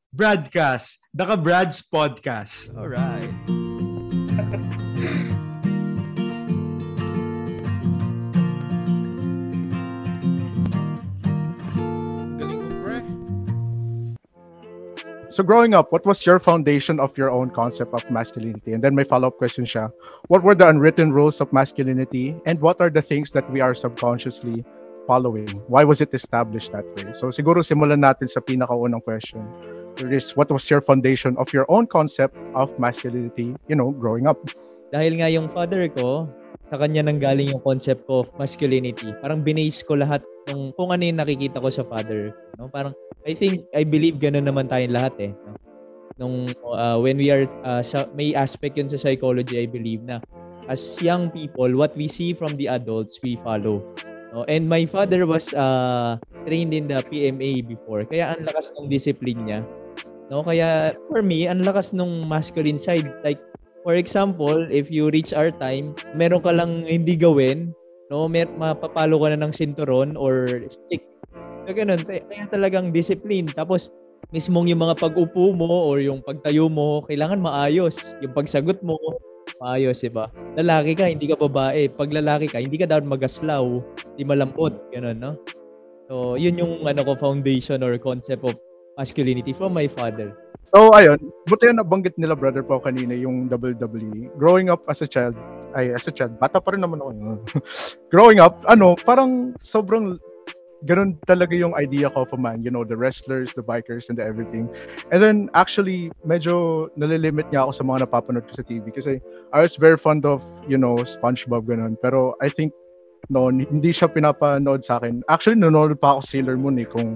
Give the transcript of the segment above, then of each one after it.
Bradcast, the Ka-Brads Podcast. Alright. So growing up, what was your foundation of your own concept of masculinity? And then my follow-up question siya, what were the unwritten rules of masculinity? And what are the things that we are subconsciously following? Why was it established that way? So siguro simulan natin sa pinakaunang question. What was your foundation of your own concept of masculinity, growing up? Dahil nga yung father ko, sa kanya nanggaling yung concept ko of masculinity. Parang binase ko lahat ng kung ano yung nakikita ko sa father. No? Parang, I believe ganun naman tayong lahat eh. No? Nung, when we are, may aspect yun sa psychology, I believe na as young people, what we see from the adults, we follow. No? And my father was trained in the PMA before. Kaya ang lakas ng discipline niya. No? Kaya for me, ang lakas ng masculine side. Like, for example, if you reach our time, meron ka lang hindi gawin, no, mapapalo ka na ng sinturon or stick. So, ganun. Kaya talagang discipline. Tapos, mismong yung mga pag-upo mo or yung pagtayo mo, kailangan maayos. Yung pagsagot mo, maayos, diba? Lalaki ka, hindi ka babae. Pag lalaki ka, hindi ka dapat magaslaw, hindi malambot. Ganun, no? So, yun yung foundation or concept of masculinity from my father. So, ayun, buti na nabanggit nila brother Pao kanina yung WWE. Growing up as a child, bata pa rin naman ako. Growing up, parang sobrang ganun talaga yung idea ko of a man, the wrestlers, the bikers, and the everything. And then, actually, medyo nalilimit niya ako sa mga napapanood ko sa TV kasi I was very fond of, SpongeBob, ganun. Pero I think, hindi siya pinapanood sa akin. Actually, nanonood pa ako Sailor Moon kung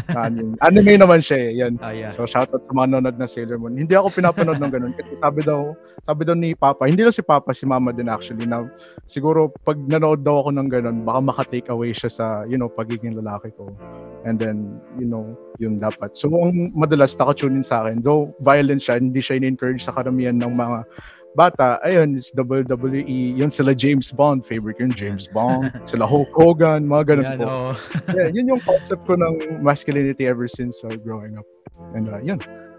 anime naman siya yan. Yeah. So, shoutout sa mga nanonood na Sailor Moon. Hindi ako pinapanood ng ganun kasi sabi daw ni Papa, hindi lang si Papa, si Mama din actually, na siguro pag nanood daw ako ng ganun, baka maka-take away siya sa, pagiging lalaki ko. And then, yun dapat. So, ang madalas naka-tune in sa akin, though violent siya, hindi siya in-encourage sa karamihan ng mga bata, ayun, it's WWE, yun sila James Bond, favorite yung James Bond, sila Hulk Hogan, mga ganun po. Yeah, yun yung concept ko ng masculinity ever since growing up. And yun.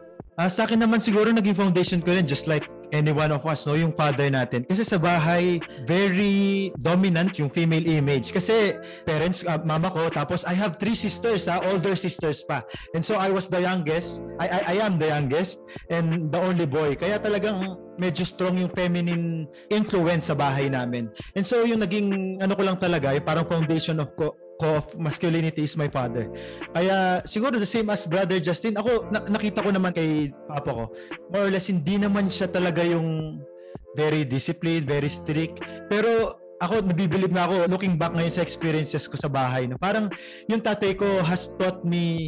Sa akin naman siguro naging foundation ko rin just like any one of us, yung father natin. Kasi sa bahay, very dominant yung female image. Kasi parents, mama ko, tapos I have 3 sisters, older sisters pa. And so I was the youngest. I am the youngest and the only boy. Kaya talagang medyo strong yung feminine influence sa bahay namin. And so yung naging ko lang talaga, yung parang foundation of masculinity is my father. Kaya siguro the same as brother Justin, ako nakita ko naman kay papa ko, more or less hindi naman siya talaga yung very disciplined, very strict. Pero ako, nabibilib na ako looking back ngayon sa experiences ko sa bahay. Parang yung tatay ko has taught me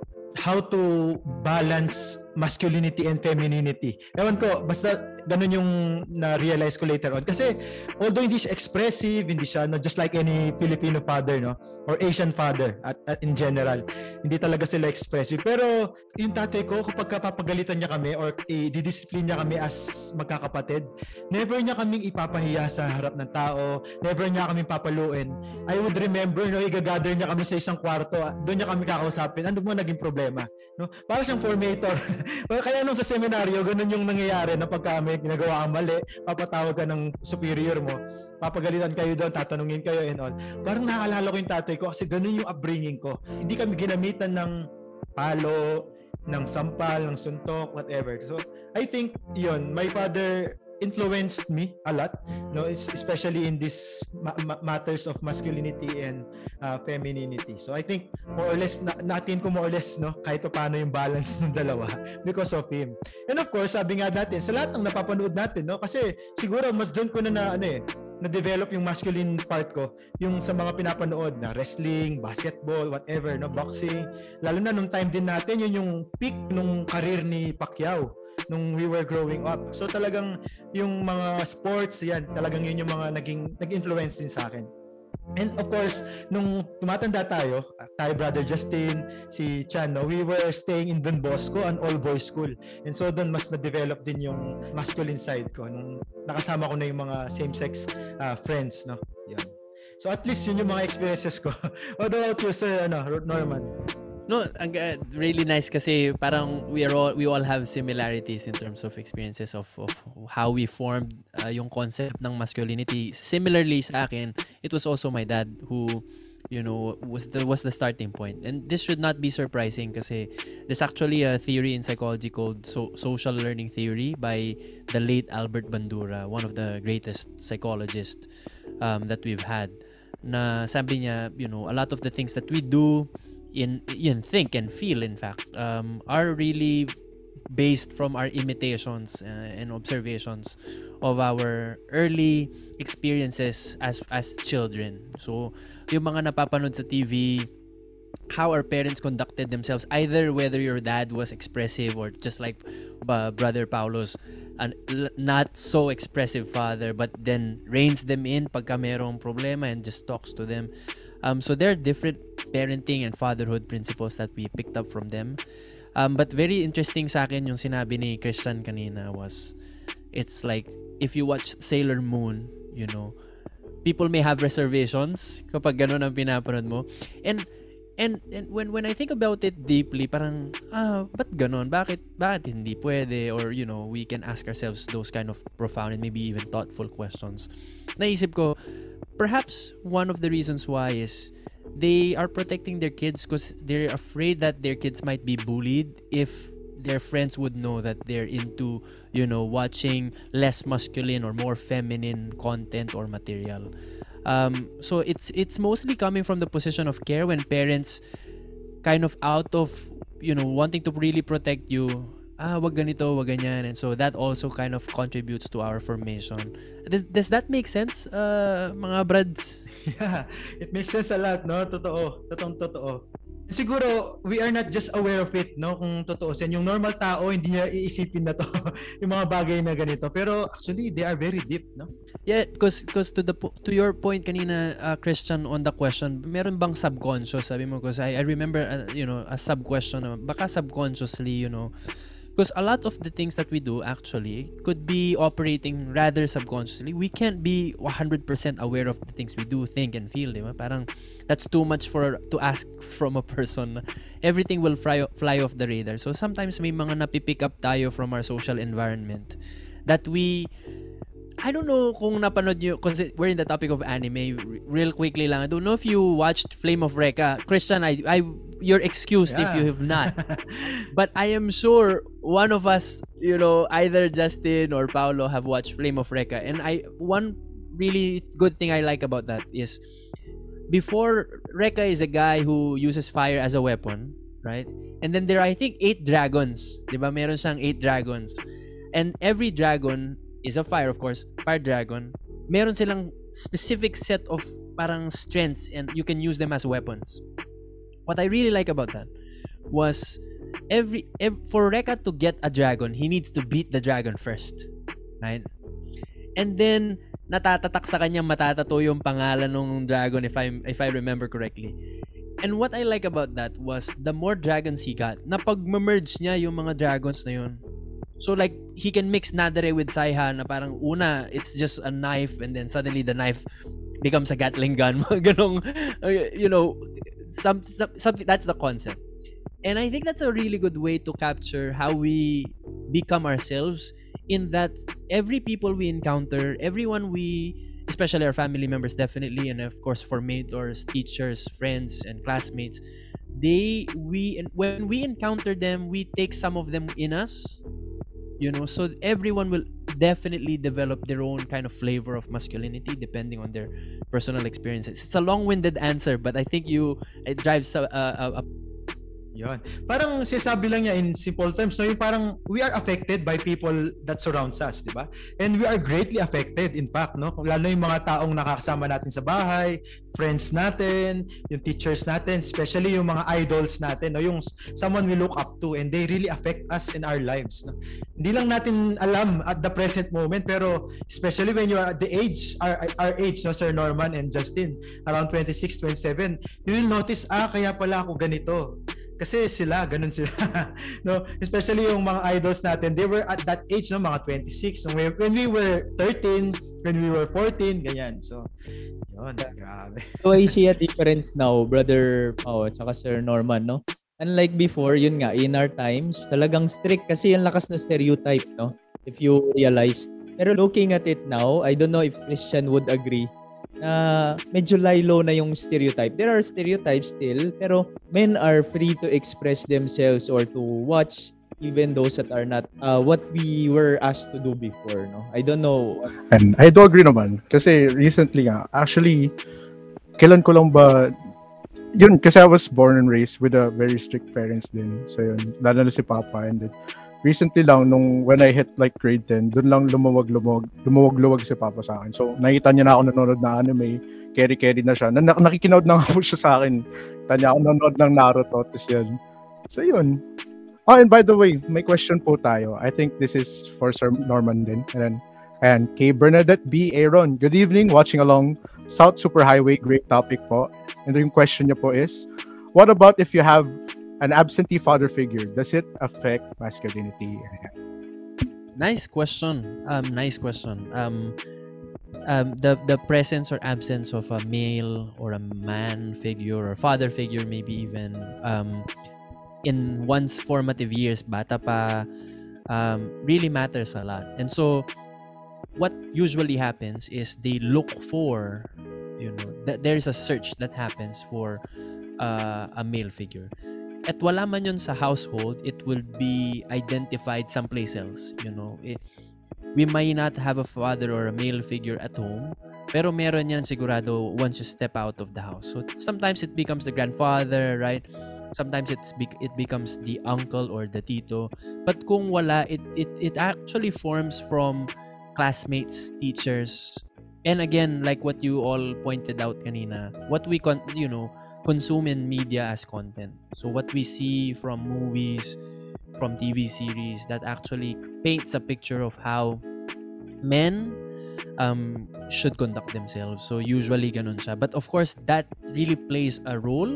how to balance masculinity and femininity. Ewan ko, basta ganun yung na-realize ko later on. Kasi although hindi siya expressive, hindi siya just like any Filipino father, or Asian father at in general, hindi talaga sila expressive. Pero yung tatay ko, kapag papagalitan niya kami or i-discipline niya kami as magkakapatid, never niya kaming ipapahiya sa harap ng tao, never niya kaming papaluin. I would remember, i-gather niya kami sa isang kwarto, doon niya kami kakausapin, ano mo naging problema? Para siyang formator. Kaya nung sa seminaryo, ganun yung nangyayari na pagka may ginagawa kang mali, papatawag ka ng superior mo, papagalitan kayo doon, tatanungin kayo and all. Parang naaalala ko yung tatay ko kasi ganun yung upbringing ko. Hindi kami ginamitan ng palo, ng sampal, ng suntok, whatever. So, I think yun, my father influenced me a lot, especially in this matters of masculinity and femininity. So I think more or less natin ko more or less kahit paano yung balance ng dalawa because of him. And of course, sabi nga natin sa lahat ng napapanood natin, kasi siguro mas doon ko na-develop yung masculine part ko, yung sa mga pinapanood na wrestling, basketball, whatever, boxing. Lalo na nung time din natin, yun yung peak nung career ni Pacquiao nung we were growing up. So talagang yung mga sports, yan, talagang yun yung mga nag-influence din sa akin. And of course, nung tumatanda tayo, brother Justin, si Chan, we were staying in Don Bosco, an all-boys school. And so doon mas na-develop din yung masculine side ko. Nung nakasama ko na yung mga same-sex friends, Yan. So at least yun yung mga experiences ko. What about you, Sir Norman? No, really nice kasi parang we all have similarities in terms of experiences of how we formed yung concept ng masculinity. Similarly sa akin, it was also my dad who was the starting point. And this should not be surprising kasi there's actually a theory in psychology called social learning theory by the late Albert Bandura, one of the greatest psychologists that we've had. Na sabi niya, a lot of the things that we do in think and feel, in fact, are really based from our imitations and observations of our early experiences as children. So, yung mga napapanood sa TV, how our parents conducted themselves, either whether your dad was expressive or just like Brother Paulo's not so expressive father, but then reins them in pagka merong problema and just talks to them. So there are different parenting and fatherhood principles that we picked up from them. But very interesting sa akin yung sinabi ni Christian kanina was, it's like, if you watch Sailor Moon, people may have reservations kapag ganun ang pinapanood mo. And when I think about it deeply, parang, ba't ganon? Bakit hindi pwede? Or, we can ask ourselves those kind of profound and maybe even thoughtful questions. Naisip ko, perhaps one of the reasons why is they are protecting their kids because they're afraid that their kids might be bullied if their friends would know that they're into, watching less masculine or more feminine content or material. So it's mostly coming from the position of care when parents kind of out of wanting to really protect you, wag ganito, wag ganyan, and so that also kind of contributes to our formation. Does that make sense, mga brads? Yeah, it makes sense a lot, no? Totoo. Siguro, we are not just aware of it, no? Kung totoo sin, yung normal tao, hindi niya iisipin na to, yung mga bagay na ganito. Pero actually, they are very deep, no? Yeah, because to your point kanina, Christian, on the question, meron bang subconscious? Sabi mo, because I remember, a sub-question, baka subconsciously, because a lot of the things that we do actually could be operating rather subconsciously. We can't be 100% aware of the things we do, think, and feel, di ba? Parang that's too much to ask from a person. Everything will fly off the radar. So sometimes may mga napipick up tayo from our social environment that I don't know kung napanood nyo, because we're in the topic of anime, real quickly lang. I don't know if you watched Flame of Recca. Christian, you're excused if you have not. But I am sure one of us, either Justin or Paolo have watched Flame of Recca. And one really good thing I like about that is, before, Recca is a guy who uses fire as a weapon, right? And then there are, I think, 8 dragons. Diba? Meron siyang 8 dragons. And every dragon is a fire, of course, fire dragon. Meron silang specific set of parang strengths and you can use them as weapons. What I really like about that was for Recca to get a dragon, he needs to beat the dragon first, right? And then natatatak sa kanya, matatato yung pangalan ng dragon if I remember correctly. And what I like about that was the more dragons he got, napag-merge niya yung mga dragons na yun. So like, he can mix Nadare with Saiha na parang una, it's just a knife and then suddenly the knife becomes a Gatling gun. Ganong, something, that's the concept. And I think that's a really good way to capture how we become ourselves, in that every people we encounter, everyone especially our family members definitely, and of course for mentors, teachers, friends, and classmates, when we encounter them, we take some of them in us. So everyone will definitely develop their own kind of flavor of masculinity depending on their personal experiences. It's a long-winded answer, but I think it drives a Yun. Parang sinasabi lang niya in simple terms, no? Yung parang we are affected by people that surrounds us, di ba? And we are greatly affected, in fact, no? Lalo yung mga taong nakakasama natin sa bahay, friends natin, yung teachers natin, especially yung mga idols natin, no? Yung someone we look up to, and they really affect us in our lives, no? Hindi lang natin alam at the present moment, pero especially when you are at the age, our age, no, Sir Norman and Justin, around 26, 27, you will notice, kaya pala ako ganito. Kasi sila, ganun sila. No? Especially yung mga idols natin, they were at that age, no? Mga 26. No? When we were 13, when we were 14, ganyan. So, yun, grabe. So I see a difference now, Brother Pao at saka Sir Norman, no? unlike before, yun nga, in our times, talagang strict kasi yung lakas ng stereotype, no? If you realize. Pero looking at it now, I don't know if Christian would agree na medyo lie-low na yung stereotype. There are stereotypes still, pero men are free to express themselves or to watch even those that are not what we were asked to do before, no? I don't know. And I do agree naman. Kasi recently nga, actually, kailan ko lang ba, yun, kasi I was born and raised with a very strict parents din. So yun, lalo na si Papa. And then, recently lang, when I hit like grade 10, dun lang lumawag si Papa sa akin. So, nakita niya na ako nanonood ng anime, carry na siya. Nakikinood na nga po siya sa akin. Nakita niya ako nanonood ng Naruto, tapos yun. So yun. Oh, and by the way, may question po tayo. I think this is for Sir Norman din. And kay Bernadette B. Aaron. Good evening, watching along South Superhighway. Great topic po. And yung question niya po is, what about if you have an absentee father figure? Does it affect masculinity? Nice question. The presence or absence of a male or a man figure or father figure, maybe even in one's formative years, bata pa, really matters a lot. And so, what usually happens is they look for, there's a search that happens for a male figure. At wala man yun sa household, it will be identified someplace else. We might not have a father or a male figure at home, pero meron yan sigurado once you step out of the house. So sometimes it becomes the grandfather, right? Sometimes it becomes the uncle or the tito. But kung wala, it actually forms from classmates, teachers, and again, like what you all pointed out kanina, what we consume in media as content. So what we see from movies, from TV series, that actually paints a picture of how men should conduct themselves. So usually ganun siya. But of course, that really plays a role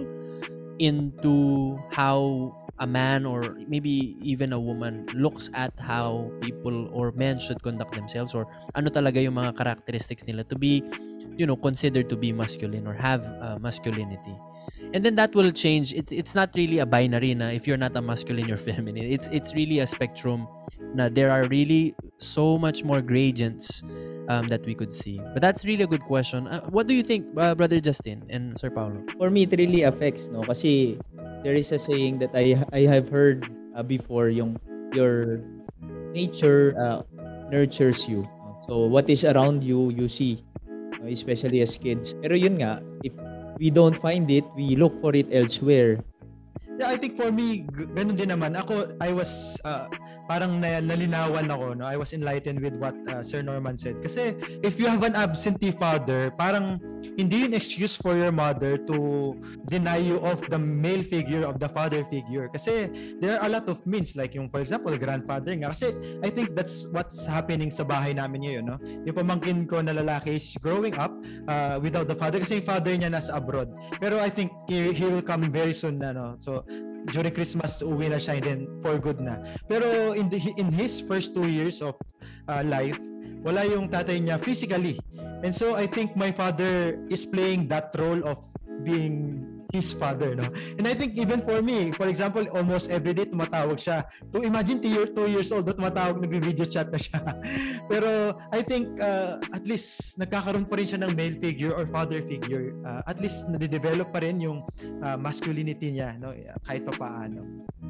into how a man or maybe even a woman looks at how people or men should conduct themselves, or ano talaga yung mga characteristics nila to be, considered to be masculine or have masculinity. And then that will change. It's not really a binary na if you're not a masculine, you're feminine. It's really a spectrum na there are really so much more gradients that we could see. But that's really a good question. What do you think, Brother Justin and Sir Paulo? For me, it really affects, no? Kasi there is a saying that I have heard before, your nature nurtures you. So what is around you, you see, especially as kids. Pero yun nga, if we don't find it, we look for it elsewhere. Yeah, I think for me, ganun din naman. I was parang nalinawan ako, no? I was enlightened with what Sir Norman said. Kasi if you have an absentee father, parang hindi yun excuse for your mother to deny you of the male figure, of the father figure. Kasi there are a lot of means, like yung, for example, grandfather nga. Kasi I think that's what's happening sa bahay namin ngayon, no? Yung pamangkin ko na lalaki is growing up without the father kasi yung father niya nasa abroad. Pero I think he will come very soon na, no? So during Christmas, uwi na siya and then for good na. Pero in his first 2 years of life, wala yung tatay niya physically. And so I think my father is playing that role of being his father, no? And I think even for me, for example, almost every day tumatawag siya. To imagine 2 years old, tumatawag, nag-video chat na siya. Pero I think at least nagkakaroon pa rin siya ng male figure or father figure. At least nade-develop pa rin yung masculinity niya, no? Kahit pa paano.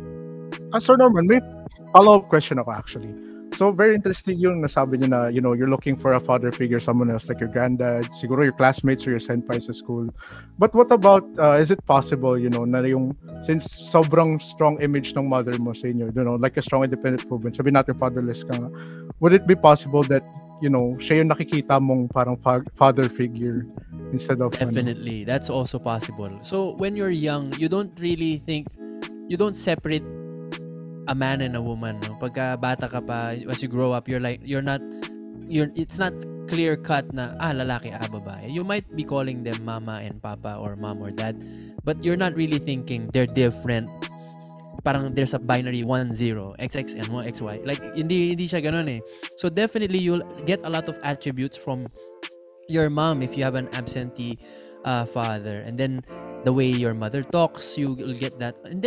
Sir Norman, may follow-up question ako actually. So very interesting yung nasabi niyo na, you're looking for a father figure, someone else like your granddad, siguro your classmates or your senpai sa school. But what about, is it possible, na yung, since sobrang strong image ng mother mo sa inyo, like a strong independent woman, sabi natin fatherless ka nga, would it be possible that, siya yung nakikita mong parang father figure instead of... Definitely, that's also possible. So when you're young, you don't separate a man and a woman, no? Pagka bata ka pa, as you grow up, it's not clear cut na lalaki, babae. You might be calling them mama and papa or mom or dad, but you're not really thinking they're different. Parang there's a binary 1-0, XX and 1XY. Like hindi siya ganun eh. So definitely you'll get a lot of attributes from your mom if you have an absentee father, and then the way your mother talks, you'll get that. And then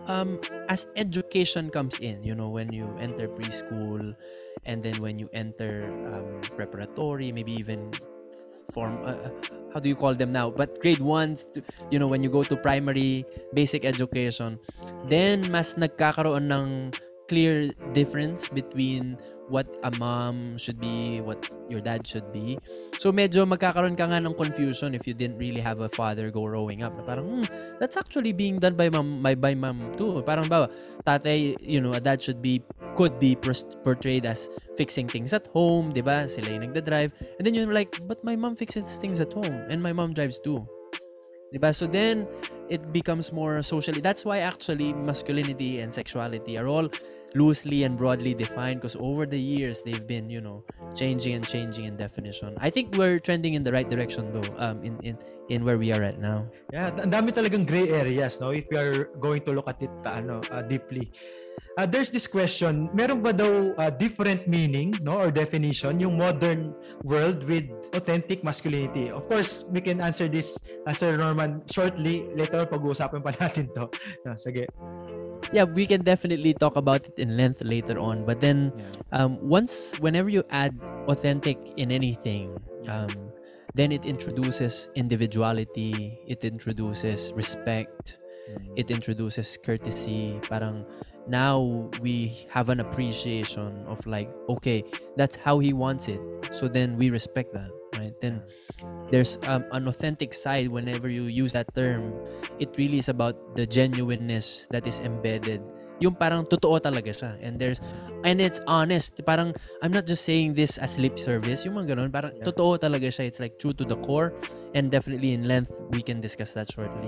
as education comes in, when you enter preschool, and then when you enter preparatory, maybe even form, how do you call them now? But grade 1, when you go to primary, basic education, then mas nagkakaroon ng clear difference between what a mom should be, what your dad should be. So medyo magkakaroon ka nga ng confusion if you didn't really have a father growing up. Na parang, that's actually being done by mom too. Parang ba, tatay, a dad could be portrayed as fixing things at home, di ba? Sila yung nagda-drive. And then you're like, but my mom fixes things at home and my mom drives too. Diba? So then, it becomes more socially. That's why actually masculinity and sexuality are all loosely and broadly defined, because over the years, they've been, changing in definition. I think we're trending in the right direction though, in where we are right now. Yeah, ang dami talagang gray areas, no? If we are going to look at it deeply. There's this question, meron ba daw different meaning, no, or definition yung modern world with authentic masculinity? Of course, we can answer this, Sir Norman, shortly. Later, pag-uusapan pa natin to. No, sige. Yeah, we can definitely talk about it in length later on. But then, whenever you add authentic in anything, then it introduces individuality, it introduces respect, it introduces courtesy. Parang now we have an appreciation of like, okay, that's how he wants it. So then we respect that, right? Then there's an authentic side whenever you use that term. It really is about the genuineness that is embedded. Yung parang totoo talaga siya. And it's honest. Parang, I'm not just saying this as lip service. Yung mga ganun, parang totoo talaga siya. It's like true to the core. And definitely in length, we can discuss that shortly.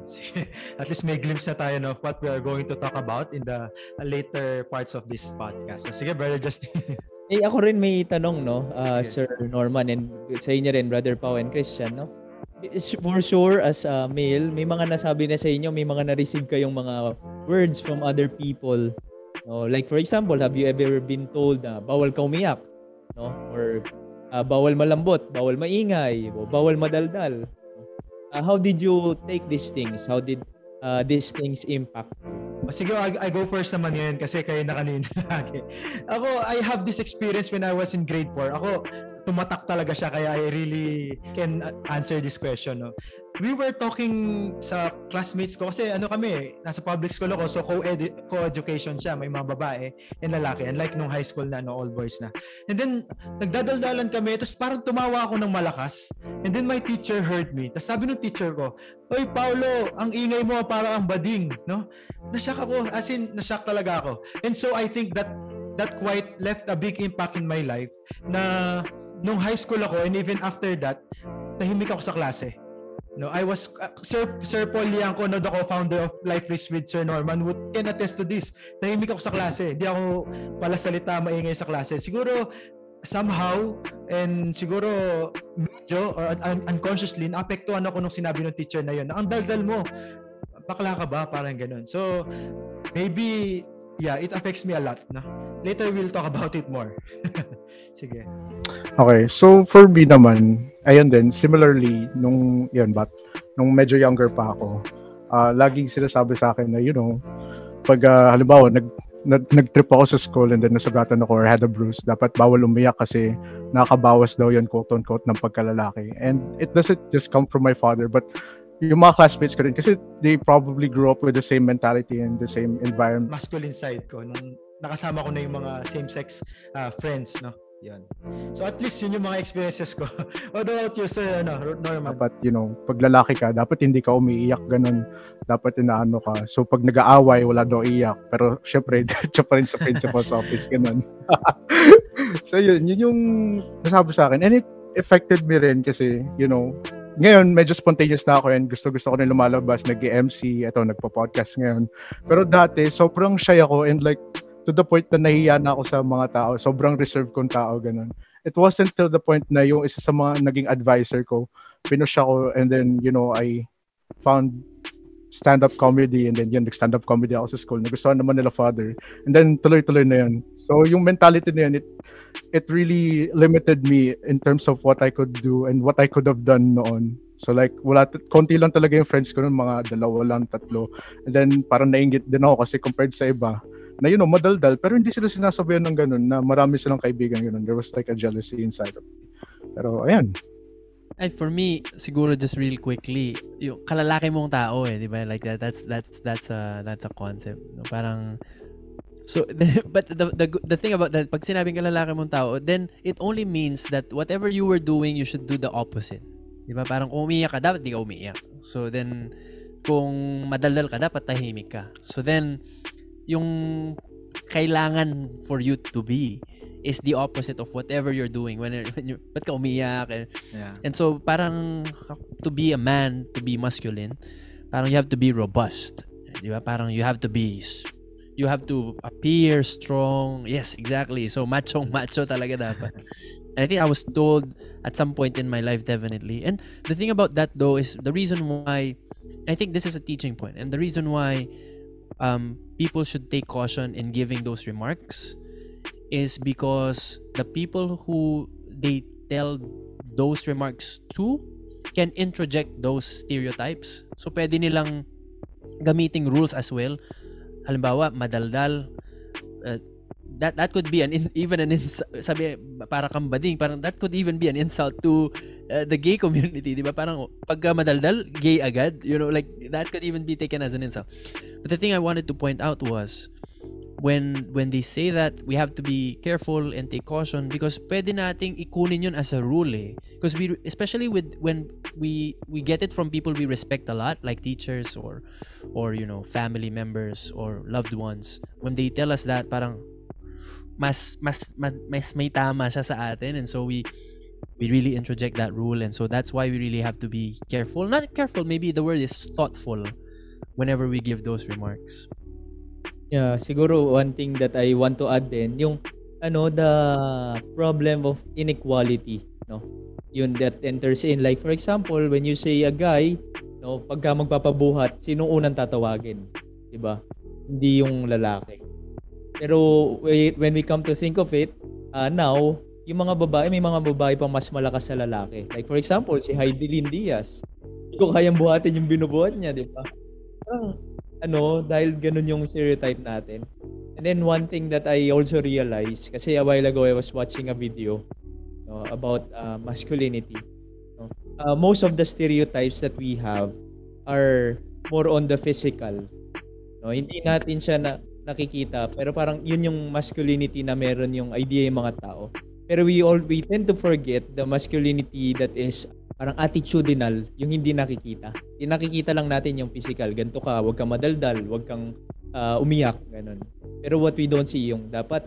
At least may glimpse na tayo of what we are going to talk about in the later parts of this podcast. So sige, Brother Justin. Ako rin may tanong, no, Sir Norman, and sa inyo rin, Brother Pao and Christian, no? For sure, as a male, may mga nasabi na sa inyo, may mga na-receive kayong mga words from other people. No? Like for example, have you ever been told na bawal ka umiyak? No? Or bawal malambot, bawal maingay, o bawal madaldal? How did you take these things? How did these things impact? Sige, I go first naman yun kasi kayo na kanina lagi. Ako, I have this experience when I was in grade 4. Ako, tumatak talaga siya kaya I really can answer this question. No? We were talking sa classmates ko kasi kami, nasa public school ako, so co-education siya, may mga babae and lalaki, unlike nung high school na, all boys na. And then, nagdadaldalan kami, tapos parang tumawa ako ng malakas. And then my teacher heard me. Tapos sabi ng teacher ko, "Oy, Paulo, ang ingay mo parang ang bading." No? Nashock ako, as in, nashock talaga ako. And so I think that quite left a big impact in my life na nung high school ako and even after that, tahimik ako sa klase. No, I was Sir Paul Liangco, no, the co-founder of Life Risk with Sir Norman, would can attest to this. Tahimik ako sa klase. Hindi ako pala salita maingay sa klase. Siguro somehow and siguro medyo or unconsciously naapektuhan ako nung sinabi ng teacher na yun. Ang daldal mo. Bakla ka ba? Parang ganun. So maybe it affects me a lot, no? Later we'll talk about it more. Sige. Okay, so for me naman, ayun din, similarly, nung medyo younger pa ako, laging sinasabi sa akin na, pag halimbawa, nag-trip ako sa school and then nasugatan ako or had a bruise, dapat bawal umiyak kasi nakakabawas daw yun, quote-unquote, ng pagkalalaki. And it doesn't just come from my father, but yung mga classmates ko rin, kasi they probably grew up with the same mentality and the same environment. Masculine side ko, nung nakasama ko na yung mga same-sex friends, no? Yan. So at least yun yung mga experiences ko. What about you, Sir Norman? Dapat, pag lalaki ka, dapat hindi ka umiiyak, ganun. Dapat inaano ka. So pag nag-aaway, wala daw iyak. Pero syempre, siya pa rin sa principal's office, ganun. So yun yung nasabi sa akin. And it affected me rin kasi, ngayon, medyo spontaneous na ako and gusto ko rin lumalabas, nag-MC, nagpo-podcast ngayon. Pero dati, sobrang shy ako and like, to the point na nahiya na ako sa mga tao. Sobrang reserved kong tao, ganun. It wasn't till the point na yung isa sa mga naging advisor ko, pinush ako and then, I found stand-up comedy and then nag-stand-up comedy ako sa school. Nagustuhan naman nila father. And then tuloy-tuloy na yun. So yung mentality na yun, it really limited me in terms of what I could do and what I could have done noon. So like, konti lang talaga yung friends ko nun, mga 2 lang, 3. And then parang nainggit din ako kasi compared sa iba, na madaldal, pero hindi sila sinasabihan ng ganun, na marami silang kaibigan ganun. There was like a jealousy inside of me. Pero ayan. Ay, for me, siguro just real quickly, yung kalalaki mong tao di ba? Like that's a concept. No? Parang so but the thing about that, pag sinabing kalalaki mong tao, then it only means that whatever you were doing, you should do the opposite. Di ba? Parang kung umiiyak ka, dapat di ka umiiyak. So then, kung madaldal ka, dapat tahimik ka. So then, yung kailangan for you to be is the opposite of whatever you're doing when you ba't ka umiiyak and so parang to be a man, to be masculine, parang you have to be robust, di ba? Parang you have to appear strong. Yes, exactly. So macho talaga dapat. And I think I was told at some point in my life, definitely. And the thing about that though is the reason why, I think this is a teaching point, and the reason why people should take caution in giving those remarks is because the people who they tell those remarks to can introject those stereotypes. So pwede nilang gamiting rules as well. Halimbawa, madaldal, that could be even an sabi para kang bading, parang that could even be an insult to the gay community, di ba? Parang pagka madaldal, gay agad, like that could even be taken as an insult. But the thing I wanted to point out was when they say that, we have to be careful and take caution because pwede nating ikunin yun as a rule because we, especially when we get it from people we respect a lot, like teachers or family members or loved ones. When they tell us that, parang mas may tama siya sa atin, and so we really introject that rule, and so that's why we really have to be careful. Not careful, maybe the word is thoughtful whenever we give those remarks. Yeah, siguro one thing that I want to add din, yung the problem of inequality, no? Yun that enters in, like for example, when you say a guy, no, pagka magpapabuhat, sino unang tatawagin, 'di ba? Hindi yung lalaki. Pero when we come to think of it, now, yung mga babae, may mga babae pang mas malakas sa lalaki. Like for example, si Heidelin Diaz. Hindi ko kayang buhatin yung binubuhat niya, 'di ba? Dahil ganun yung stereotype natin. And then one thing that I also realized, kasi a while ago I was watching a video about masculinity. Most of the stereotypes that we have are more on the physical. Hindi natin siya nakikita, pero parang yun yung masculinity na meron yung idea yung mga tao. Pero we tend to forget the masculinity that is parang attitudinal, yung hindi nakikita. Yung nakikita lang natin yung physical. Ganito ka, wag kang madaldal, wag kang umiyak, ganun. Pero what we don't see yung dapat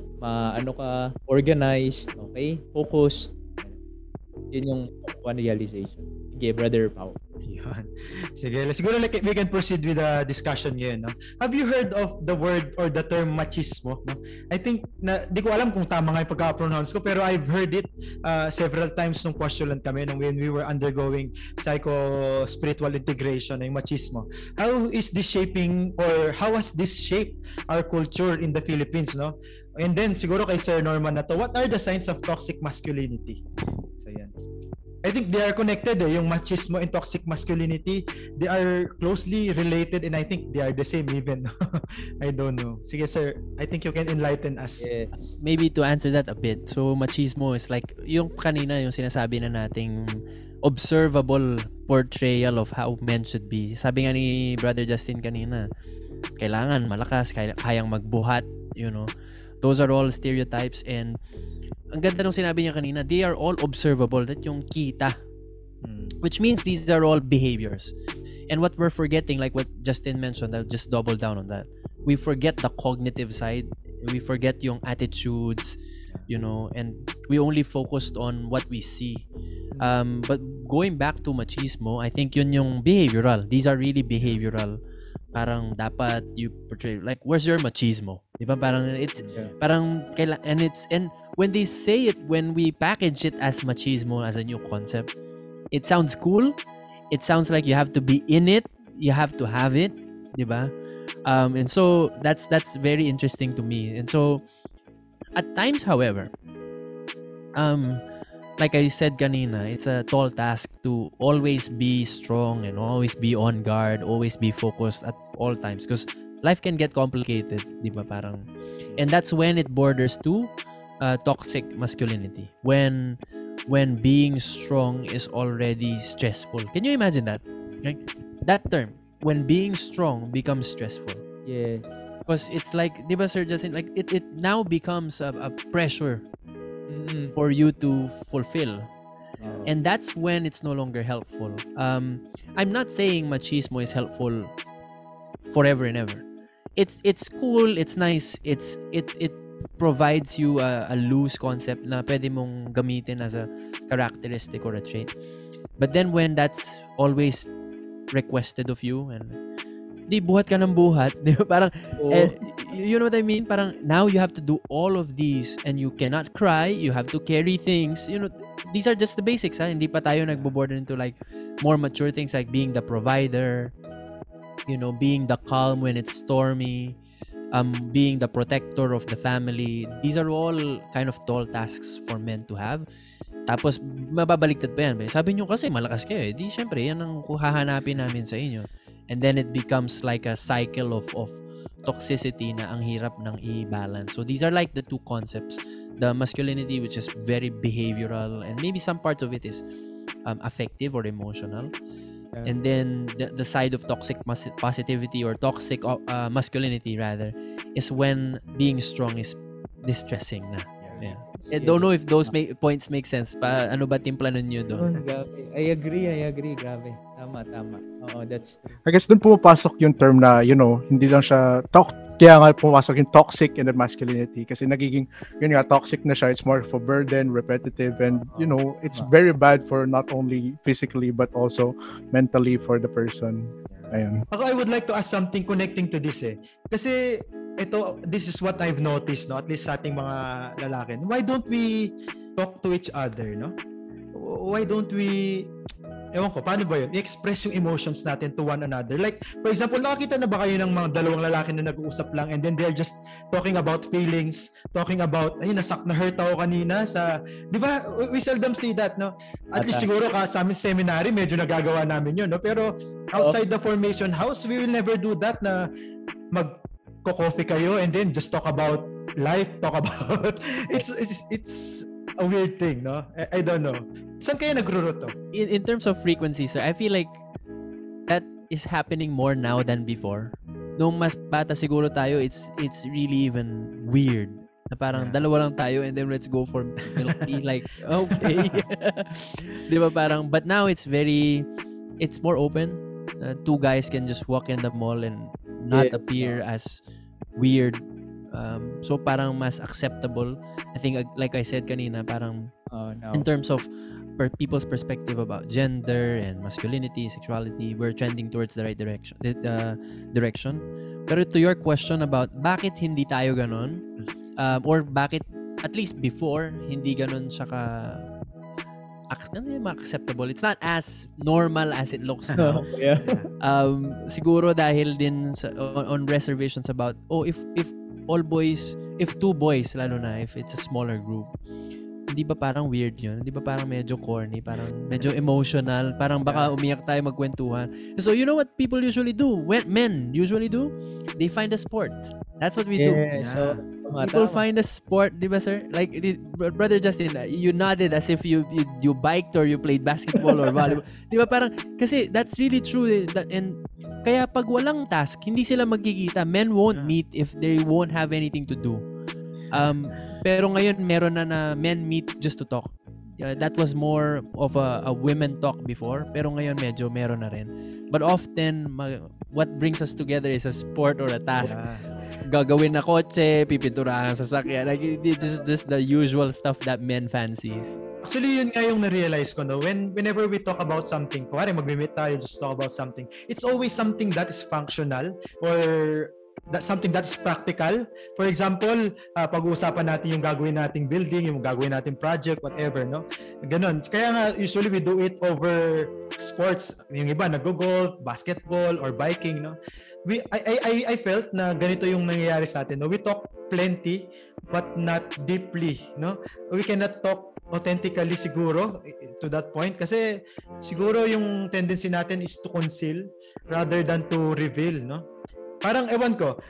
organized, okay? Focused. Yun yung one realization. Sige, Brother Pao. Yun. Sige, siguro like we can proceed with the discussion ngayon. No? Have you heard of the word or the term machismo? No? I think, di ko alam kung tama nga yung pagka-pronounce ko, pero I've heard it several times nung postulant kami when we were undergoing psycho-spiritual integration, yung machismo. How is this shaping, or how has this shaped our culture in the Philippines? No? And then, siguro kay Sir Norman na to, what are the signs of toxic masculinity? So, yan. I think they are connected yung machismo and toxic masculinity. They are closely related, and I think they are the same even. I don't know. Sige sir, I think you can enlighten us. Yes. Maybe to answer that a bit. So machismo is like yung kanina yung sinasabi na nating observable portrayal of how men should be. Sabi nga ni Brother Justin kanina, kailangan malakas, kayang magbuhat, Those are all stereotypes, and ang ganda nung sinabi niya kanina, they are all observable, that yung kita. Which means these are all behaviors. And what we're forgetting, like what Justin mentioned, I'll just double down on that. We forget the cognitive side. We forget yung attitudes, and we only focused on what we see. But going back to machismo, I think yun yung behavioral. These are really behavioral. Parang dapat you portray, like, where's your machismo? Diba? Parang it's, parang, and when they say it, when we package it as machismo, as a new concept, it sounds cool. It sounds like you have to be in it. You have to have it. Diba? And so, that's very interesting to me. And so, at times, however, like I said kanina, it's a tall task to always be strong and always be on guard, always be focused at all times because life can get complicated, di ba? Parang, and that's when it borders to toxic masculinity. When being strong is already stressful. Can you imagine that? Like, that term, when being strong becomes stressful. Yes. Because it's like, di ba, Sir Justin, like it now becomes a pressure for you to fulfill. And that's when it's no longer helpful. I'm not saying machismo is helpful forever and ever. It's cool, it's nice, it provides you a loose concept na pwede mong gamitin as a characteristic or a trait. But then when that's always requested of you and di buhat ka ng buhat, di ba? Parang you know what I mean? Parang now you have to do all of these and you cannot cry, you have to carry things. You know, these are just the basics, ha? Hindi pa tayo nagbo-border into like more mature things like being the provider, you know, being the calm when it's stormy, being the protector of the family. These are all kind of tall tasks for men to have. Tapos, mababaliktad pa yan. Sabi nyo kasi malakas kayo. Di, syempre, yan ang hahanapin namin sa inyo. And then it becomes like a cycle of toxicity na ang hirap ng i-balance. So these are like the two concepts. The masculinity, which is very behavioral, and maybe some parts of it is affective or emotional. And then the side of toxic positivity or toxic masculinity rather is when being strong is distressing na. Yeah. I don't know if those points make sense. Ano ba timpla ninyo doon? I agree. Grabe. Tama. Oo, that's true. I guess doon pumapasok yung term na, you know, hindi lang siya kaya nga pumasok yung toxic and the masculinity kasi nagiging, yun nga, toxic na siya. It's more of a burden, repetitive, and, you know, it's very bad for not only physically but also mentally for the person. Ayun. Ako, I would like to ask something connecting to this Kasi this is what I've noticed, no? At least sa ating mga lalaki. Why don't we talk to each other, no? Why don't we, ewan ko, paano ba yun? I-express yung emotions natin to one another. Like, for example, nakakita na ba kayo ng mga dalawang lalaki na nag-uusap lang and then they're just talking about feelings, talking about, ay, na-hurt ako kanina sa, di ba? We seldom see that, no? At least siguro sa amin seminary, medyo nagagawa namin yun, no? Pero outside the formation house, we will never do that na mag-coffee kayo and then just talk about life, talk about, it's a weird thing, no? I don't know. Saan kayo nagruruto? In terms of frequency, sir, I feel like that is happening more now than before. Nung mas bata siguro tayo, it's really even weird. Na parang dalawa lang tayo and then let's go for milk tea. Like, okay. Di ba parang, but now it's more open. Two guys can just walk in the mall and not appear as weird. So parang mas acceptable. I think, like I said kanina, parang in terms of people's perspective about gender and masculinity, sexuality, we're trending towards the right direction. Pero to your question about bakit hindi tayo ganon, or bakit at least before hindi ganon siya acceptable. It's not as normal as it looks now. Siguro dahil din on reservations about if two boys lalo na if it's a smaller group, hindi ba parang weird yun? Hindi ba parang medyo corny? Parang medyo emotional? Parang baka umiyak tayo magkwentuhan. So you know what people usually do? Men usually do? They find a sport. That's what we do. So, people find a sport, di ba, sir? Like, Brother Justin, you nodded as if you biked or you played basketball or volleyball. Di ba parang, kasi that's really true. And kaya pag walang task, hindi sila magkikita. Men won't meet if they won't have anything to do. Pero ngayon, meron na men meet just to talk. That was more of a women talk before. Pero ngayon, medyo meron na rin. But often, what brings us together is a sport or a task. Gagawin na kotse, pipinturahan sa sasakyan. Like, just the usual stuff that men fancies. Actually, yun nga yung na-realize ko, no? Whenever we talk about something, kuwari mag-meet tayo, just talk about something, it's always something that is functional or something that's practical. For example, pag-uusapan natin yung gagawin nating building, yung gagawin nating project, whatever, no? Ganon. Kaya nga, usually we do it over sports. Yung iba, nag-golf, basketball, or biking, no? I felt na ganito yung nangyayari sa atin, no? We talk plenty, but not deeply, no? We cannot talk authentically siguro to that point kasi siguro yung tendency natin is to conceal rather than to reveal, no? Parang ewan ko,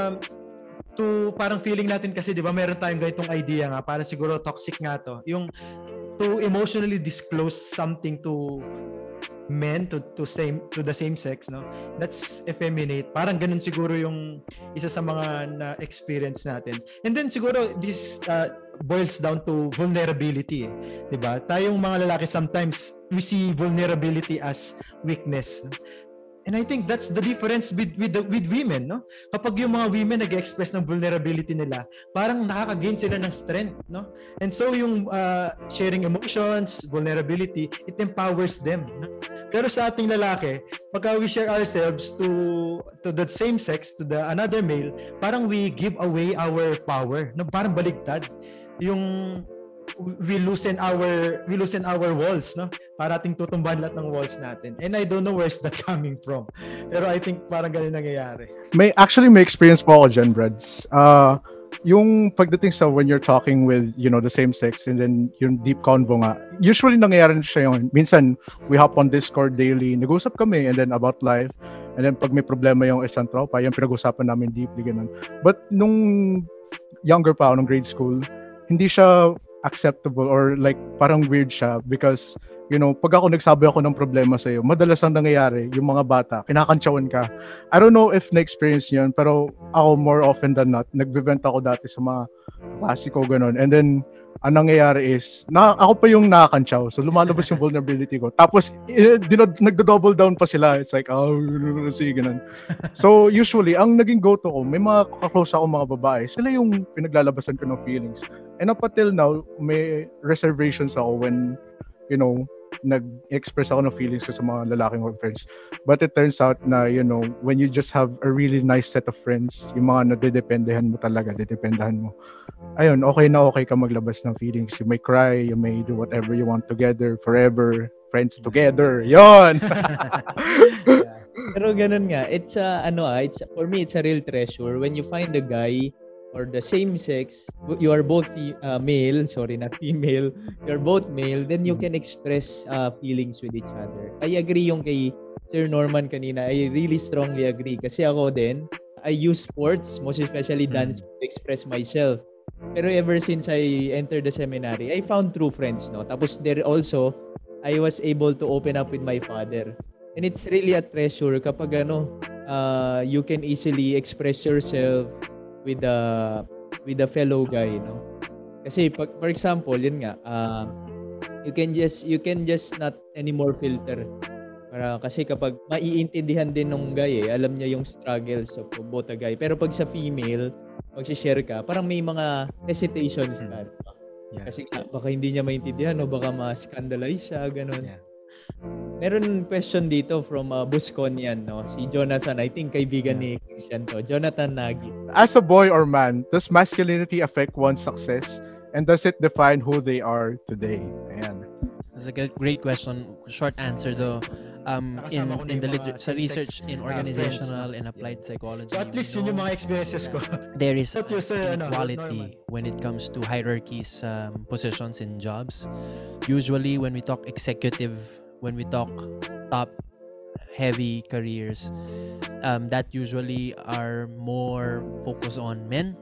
parang feeling natin kasi 'di ba meron tayong ganitong idea nga, parang siguro toxic nga to, yung to emotionally disclose something to men to the same sex, no? That's effeminate. Parang ganun siguro yung isa sa mga na experience natin. And then siguro this boils down to vulnerability, 'di ba? Tayong mga lalaki sometimes we see vulnerability as weakness, no? And I think that's the difference with women, no? Kapag yung mga women nag-express ng vulnerability nila, parang nakaka-gain sila ng strength, no? And so yung sharing emotions, vulnerability, it empowers them, no? Pero sa ating lalaki, pagka we share ourselves to the same sex, to the another male, parang we give away our power, no? Parang baligtad. Yung we loosen our walls, no? Para ating tutumbahan lahat ng walls natin. And I don't know where's that coming from. Pero I think parang ganun nangyayari. May experience po ako dyan, Brads. Yung pagdating sa when you're talking with, the same sex and then yung deep convo nga, usually nangyayari siya yung, minsan, we hop on Discord daily, nag-usap kami and then about life, and then pag may problema yung isang tropa, yung pinag-usapan namin deeply, ganun. But nung younger pa ako, nung grade school, hindi siya acceptable or like parang weird siya because pag ako nagsabi ako ng problema sa iyo, madalas ang nangyayari yung mga bata kinakantsawan ka. I don't know if na-experience niyo yun, pero ako more often than not nagbe-vent ako dati sa mga klase ko ganun, and then ang nangyayari is ako pa yung nakakantsaw, so lumalabas yung vulnerability ko, tapos nagdo-double down pa sila. It's like sige ganun. So usually ang naging go-to ko, may mga close ako mga babae, sila yung pinaglalabasan ko ng feelings. And up until now, may reservations ako when, nag-express ako ng feelings ko sa mga lalaking friends. But it turns out na, when you just have a really nice set of friends, yung mga nadedependehan mo talaga, dedependahan mo. Ayun, okay ka maglabas ng feelings. You may cry, you may do whatever you want together, forever, friends together. Yon. Yeah. Pero ganun nga, for me, it's a real treasure when you find a guy or the same sex, you are both male, sorry, not female, you're both male, then you can express feelings with each other. I agree yung kay Sir Norman kanina. I really strongly agree. Kasi ako din, I use sports, most especially dance, to express myself. Pero ever since I entered the seminary, I found true friends, no? Tapos there also, I was able to open up with my father. And it's really a treasure kapag you can easily express yourself with a fellow guy, no? Kasi for example, yun nga, you can just not anymore filter. Kasi kapag maiintindihan din ng guy, alam niya yung struggles of both a guy. Pero pag sa female, mag-share ka, parang may mga hesitations ka. Yeah. Kasi baka hindi niya maintindihan o baka ma-scandalize siya, ganun. Yeah. Meron question dito from Busconian, no? Si Jonathan, I think kaibigan ni Christian to. Jonathan Nagy. As a boy or man, does masculinity affect one's success? And does it define who they are today? Ayan. That's a great question. Short answer though. In the sa research in organizational and applied psychology. So at least yun yung mga experiences ko. There is inequality when it comes to hierarchies, positions in jobs. Usually when we talk executive, when we talk top heavy careers, that usually are more focused on men.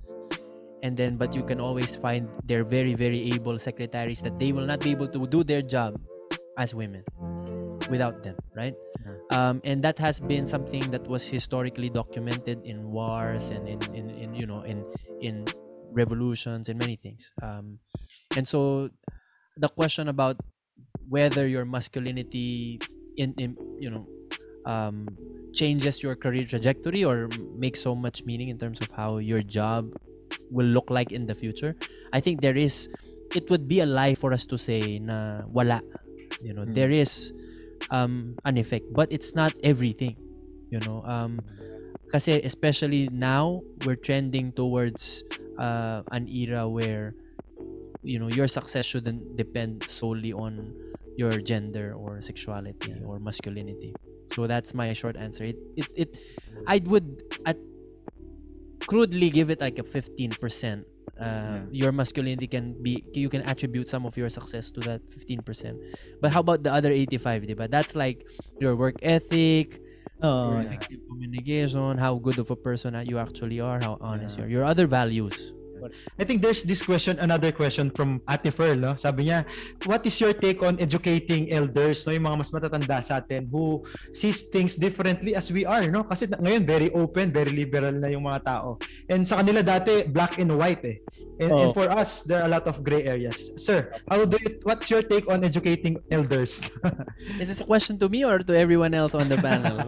And then, but you can always find they're very, very able secretaries that they will not be able to do their job as women without them, right? And that has been something that was historically documented in wars and in revolutions and many things. And so the question about whether your masculinity changes your career trajectory or makes so much meaning in terms of how your job will look like in the future, I think it would be a lie for us to say na wala. There is an effect, but it's not everything. Kasi especially now, we're trending towards an era where your success shouldn't depend solely on your gender or sexuality or masculinity. So that's my short answer. I would crudely give it like a 15%. Your masculinity you can attribute some of your success to that 15%. But how about the other 85, diba? That's like your work ethic, your effective communication, how good of a person that you actually are, how honest you are, your other values. I think there's this question, another question from Ate Ferl, no? Sabi niya, what is your take on educating elders, no? Yung mga mas matatanda sa atin who sees things differently as we are, no? Kasi ngayon, very open, very liberal na yung mga tao. And sa kanila dati, black and white eh. And for us, there are a lot of gray areas. Sir, what's your take on educating elders? Is this a question to me or to everyone else on the panel?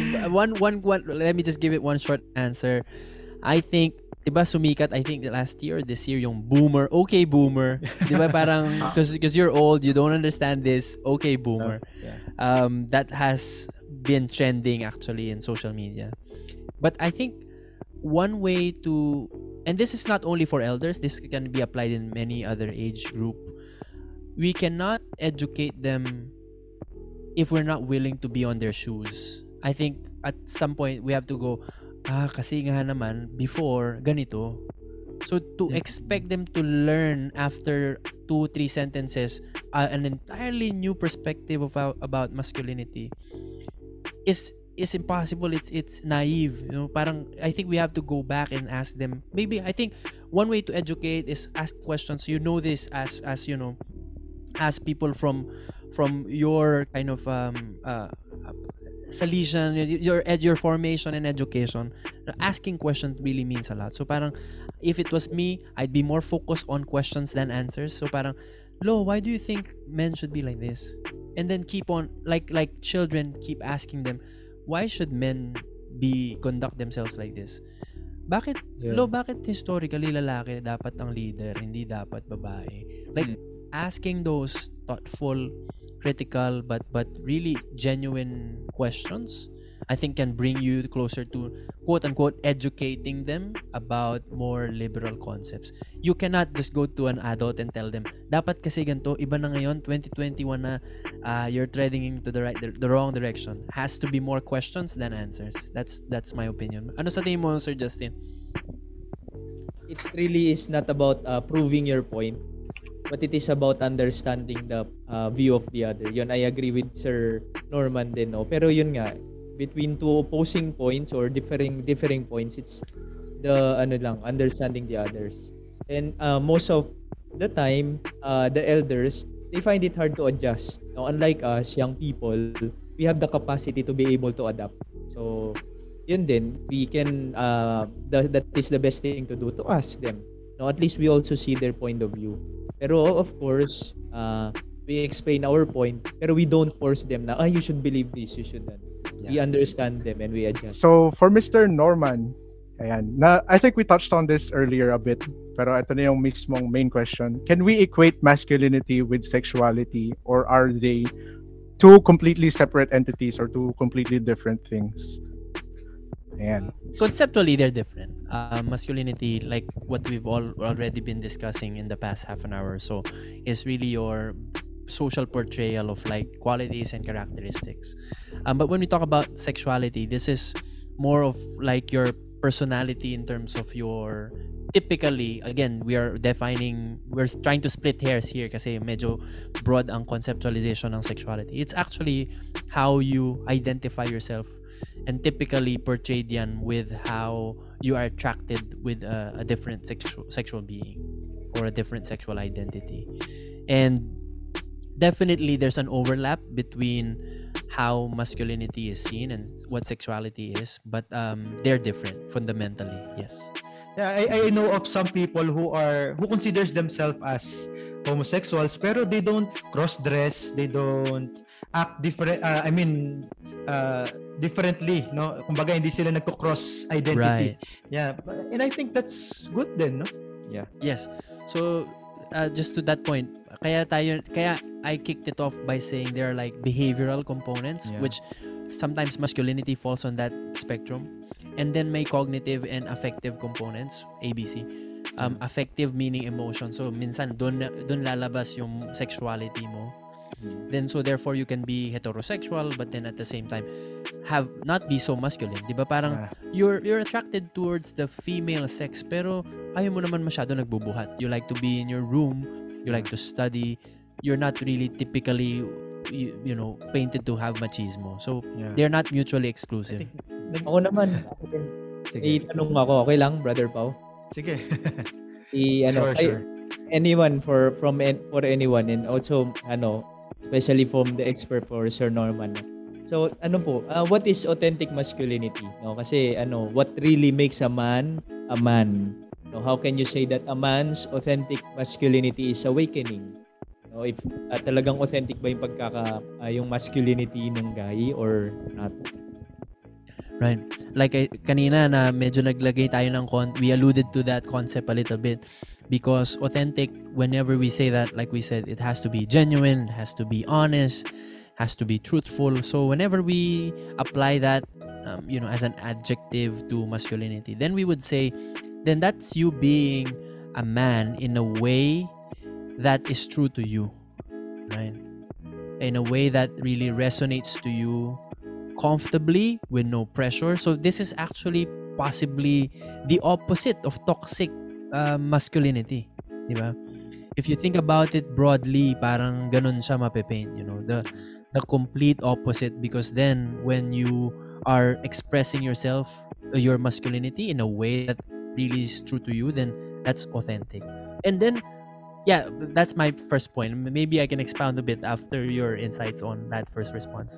Let me just give it one short answer. I think, diba sumikat, I think last year or this year, yung boomer, okay boomer. Diba parang, because you're old, you don't understand this, okay boomer. That has been trending actually in social media. But I think one way to, and this is not only for elders, this can be applied in many other age group. We cannot educate them if we're not willing to be on their shoes. I think at some point we have to go, kasi nga naman before ganito. So to expect them to learn after 2-3 sentences an entirely new perspective about masculinity is impossible. It's naive, parang I think we have to go back and ask them. Maybe I think one way to educate is ask questions. This as as people from your kind of Salesian, your formation and education, asking questions really means a lot. So parang if it was me, I'd be more focused on questions than answers. So parang, Lo, why do you think men should be like this? And then keep on like children, keep asking them, why should men conduct themselves like this? Bakit historically lalaki dapat ang leader, hindi dapat babae? Like asking those thoughtful, critical but really genuine questions, I think can bring you closer to quote unquote educating them about more liberal concepts. You cannot just go to an adult and tell them dapat kasi ganito, iba na ngayon, 2021 na, you're treading into the wrong direction. Has to be more questions than answers. That's my opinion. Ano sa tingin mo, Sir Justin? It really is not about proving your point, but it is about understanding the view of the other. Yun, I agree with Sir Norman din, no? Pero yun nga, between two opposing points or differing points, it's the understanding the others. And most of the time, the elders, they find it hard to adjust. Now, unlike us, young people, we have the capacity to be able to adapt. So, yun din, we can, that is the best thing to do, to ask them. Now, at least we also see their point of view. Pero of course, we explain our point, pero we don't force them na, you should believe this, you should that. We understand them and we adjust. So for Mr. Norman, ayan, I think we touched on this earlier a bit, pero ito na yung mismong main question. Can we equate masculinity with sexuality, or are they two completely separate entities or two completely different things? Ayan. Conceptually, they're different. Masculinity, like what we've already been discussing in the past half an hour or so, is really your social portrayal of like qualities and characteristics. But when we talk about sexuality, this is more of like your personality in terms of your, typically, again, we're trying to split hairs here kasi medyo broad ang conceptualization ng sexuality. It's actually how you identify yourself, and typically portrayed yan with how you are attracted with a different sexual being or a different sexual identity. And definitely there's an overlap between how masculinity is seen and what sexuality is, but they're different fundamentally. Yes. Yeah, I know of some people who considers themselves as homosexuals, pero they don't cross-dress, they don't act different, differently, no? Kumbaga hindi sila nagko-cross identity. Right. Yeah, and I think that's good then, no? Yeah. Yes. So just to that point, kaya I kicked it off by saying there are like behavioral components, which sometimes masculinity falls on that spectrum. And then may cognitive and affective components, ABC. Affective meaning emotion. So minsan doon lalabas yung sexuality mo. Then so therefore you can be heterosexual but then at the same time have not be so masculine. 'Di ba? Parang you're attracted towards the female sex pero ayaw mo naman masyado nagbubuhat. You like to be in your room, you like to study. You're not really typically painted to have machismo. So they're not mutually exclusive. Ako naman, Sige. itanong ako, okay lang, Brother Pao? Sige. Sure. Anyone for anyone, and also especially from the expert for Sir Norman. So what is authentic masculinity? No, kasi what really makes a man a man? No, how can you say that a man's authentic masculinity is awakening? No, if talagang authentic ba yung yung masculinity ng guy or not? Right. Like kanina na medyo naglagay tayo ng we alluded to that concept a little bit because authentic, whenever we say that, like we said, it has to be genuine, it has to be honest, has to be truthful. So whenever we apply that as an adjective to masculinity, then we would say then that's you being a man in a way that is true to you, right? In a way that really resonates to you comfortably with no pressure. So this is actually possibly the opposite of toxic masculinity, di ba? If you think about it broadly, parang ganun siya mape-paint, the complete opposite, because then when you are expressing yourself, your masculinity in a way that really is true to you, then that's authentic. And then that's my first point. Maybe I can expound a bit after your insights on that first response.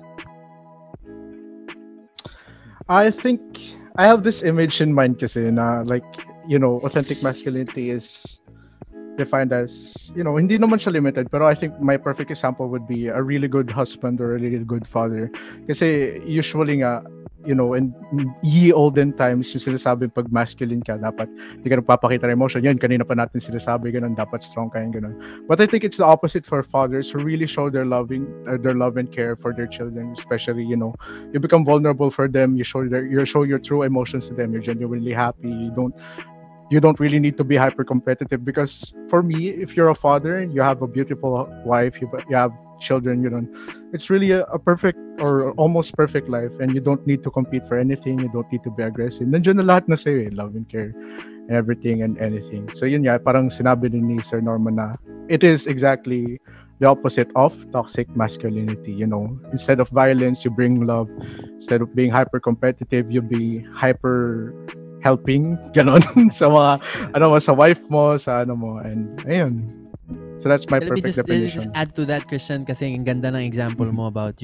I think I have this image in mind kasi na authentic masculinity is defined as, hindi naman siya limited, pero I think my perfect example would be a really good husband or a really good father. Kasi usually nga, in ye olden times, yung sinasabi pag masculine ka, dapat hindi ka nagpapakita ng emotion. Yan, kanina pa natin sinasabi, ganun, dapat strong ka, ganun. But I think it's the opposite for fathers who really show their love and care for their children, especially, you become vulnerable for them, you show your true emotions to them, you're genuinely happy, you don't really need to be hyper competitive, because for me, if you're a father, you have a beautiful wife, you have children, it's really a perfect or almost perfect life, and you don't need to compete for anything, you don't need to be aggressive. Nandiyan na lahat na sa'yo, love and care and everything and anything. So yun parang sinabi ni Sir Norman na it is exactly the opposite of toxic masculinity. Instead of violence, you bring love. Instead of being hyper competitive, you be hyper helping, ganon, sa mga, sa wife mo, sa mo, and ayun. So that's my perfect definition. Let me just add to that, Christian, kasi ang ganda ng example mo about,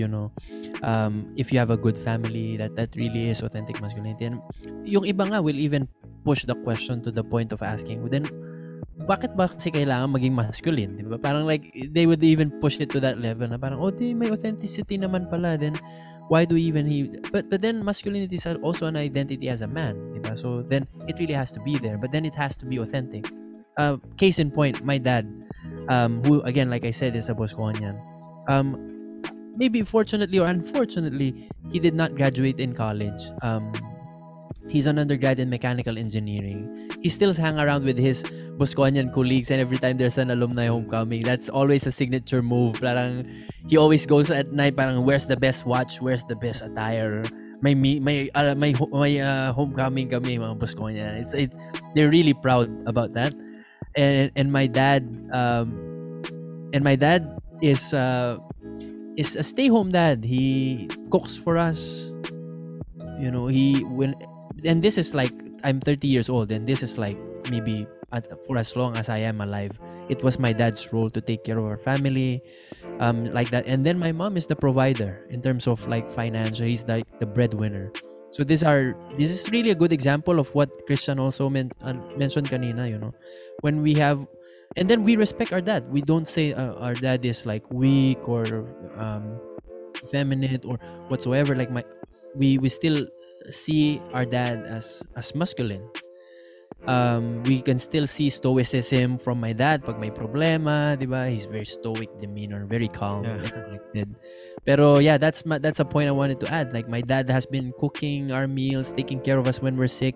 if you have a good family, that really is authentic masculinity. And yung iba nga will even push the question to the point of asking, then, bakit ba kasi kailangan maging masculine? Diba? Parang they would even push it to that level na parang, may authenticity naman pala, then, why do even but then masculinity is also an identity as a man, diba? So then it really has to be there, but then it has to be authentic. Case in point, my dad, who again, like I said, is a Bosconian. Maybe fortunately or unfortunately, he did not graduate in college. He's an undergrad in mechanical engineering. He still hang around with his Bosconian colleagues, and every time there's an alumni homecoming, that's always a signature move. Parang he always goes at night, parang where's the best watch, where's the best attire. May homecoming kami, mga Bosconian. It's they're really proud about that. And my dad is a stay-home dad. He cooks for us. And this is I'm 30 years old, and this is maybe for as long as I am alive, it was my dad's role to take care of our family, like that. And then my mom is the provider in terms of financial. He's the breadwinner. So this is really a good example of what Christian also mentioned kanina, when we have, and then we respect our dad. We don't say our dad is weak or feminine or whatsoever. We still see our dad as masculine. We can still see stoicism from my dad pag may problema, di ba? He's very stoic demeanor, very calm, Yeah. very collected. Pero yeah, that's a point I wanted to add. Like my dad has been cooking our meals, taking care of us when we're sick.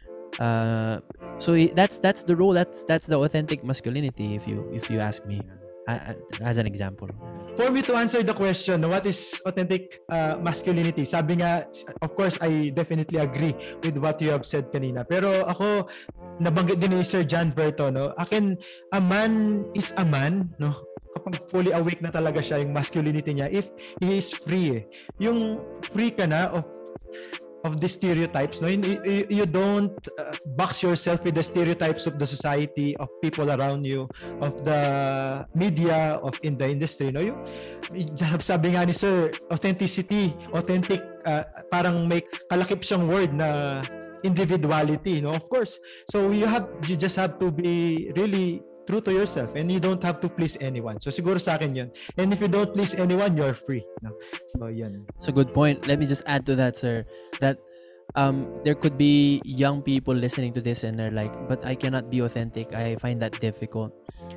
So that's the role. That's the authentic masculinity, if you ask me, as an example. For me to answer the question, what is authentic masculinity? Sabi nga, of course, I definitely agree with what you have said kanina. Pero ako, nabanggit din ni Sir John Berto, no? Akin, a man is a man, no? Kapag fully awake na talaga siya, yung masculinity niya, if he is free, eh. Yung free ka na of the stereotypes, no, you don't box yourself with the stereotypes of the society, of people around you, of the media, of in the industry, no. Yung sabi nga ni Sir, authentic, parang may kalakip siyang word na individuality, no, of course. So you just have to be really true to yourself, and you don't have to please anyone. So siguro sa akin yun. And if you don't please anyone, you're free, no? So yan. It's a good point. Let me just add to that, sir, that there could be young people listening to this and they're like, but I cannot be authentic. I find that difficult.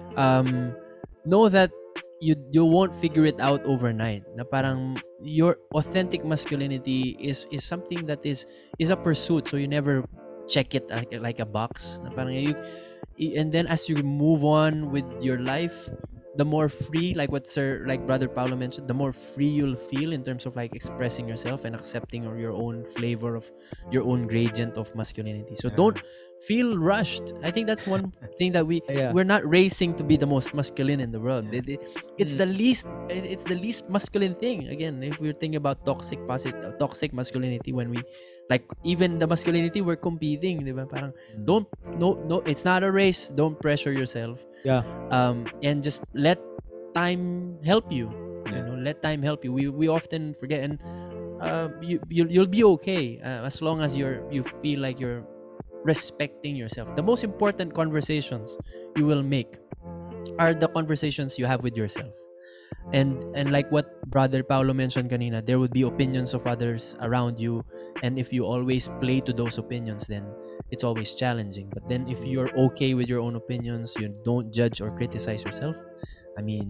Know that you won't figure it out overnight. Na parang your authentic masculinity is something that is a pursuit. So you never check it like a box. Na parang and then as you move on with your life, the more free, like Brother Paulo mentioned, the more free you'll feel in terms of like expressing yourself and accepting your own flavor of your own gradient of masculinity. So don't feel rushed. I think that's one thing that we're not racing to be the most masculine in the world. It's the least masculine thing. Again, if we're thinking about toxic masculinity, when we like even the masculinity we're competing, diba? Parang no, it's not a race. Don't pressure yourself. Yeah. And just let time help you. You know, let time help you. We often forget, and you'll be okay as long as you feel like you're respecting yourself. The most important conversations you will make are the conversations you have with yourself. And like what Brother Paulo mentioned kanina, there would be opinions of others around you, and if you always play to those opinions, then it's always challenging. But then if you're okay with your own opinions, you don't judge or criticize yourself, I mean,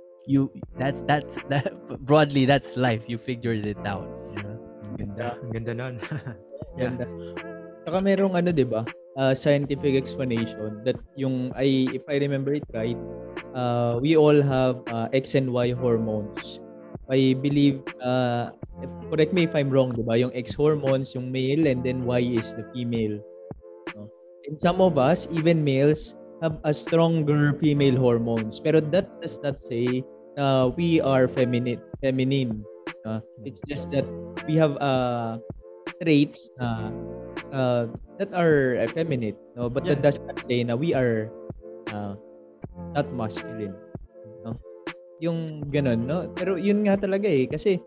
that's broadly, that's life. You figured it out, you know? Ang ganda nun. Ganda. Saka merong diba, scientific explanation that if I remember it right, we all have X and Y hormones. I believe, correct me if I'm wrong, diba? Yung X hormones, yung male, and then Y is the female. No? And some of us, even males, have a stronger female hormones. Pero that does not say we are feminine. It's just that we have traits that are effeminate, no? But that does not say na we are not masculine, no? Yung ganun, no? Pero yun nga talaga kasi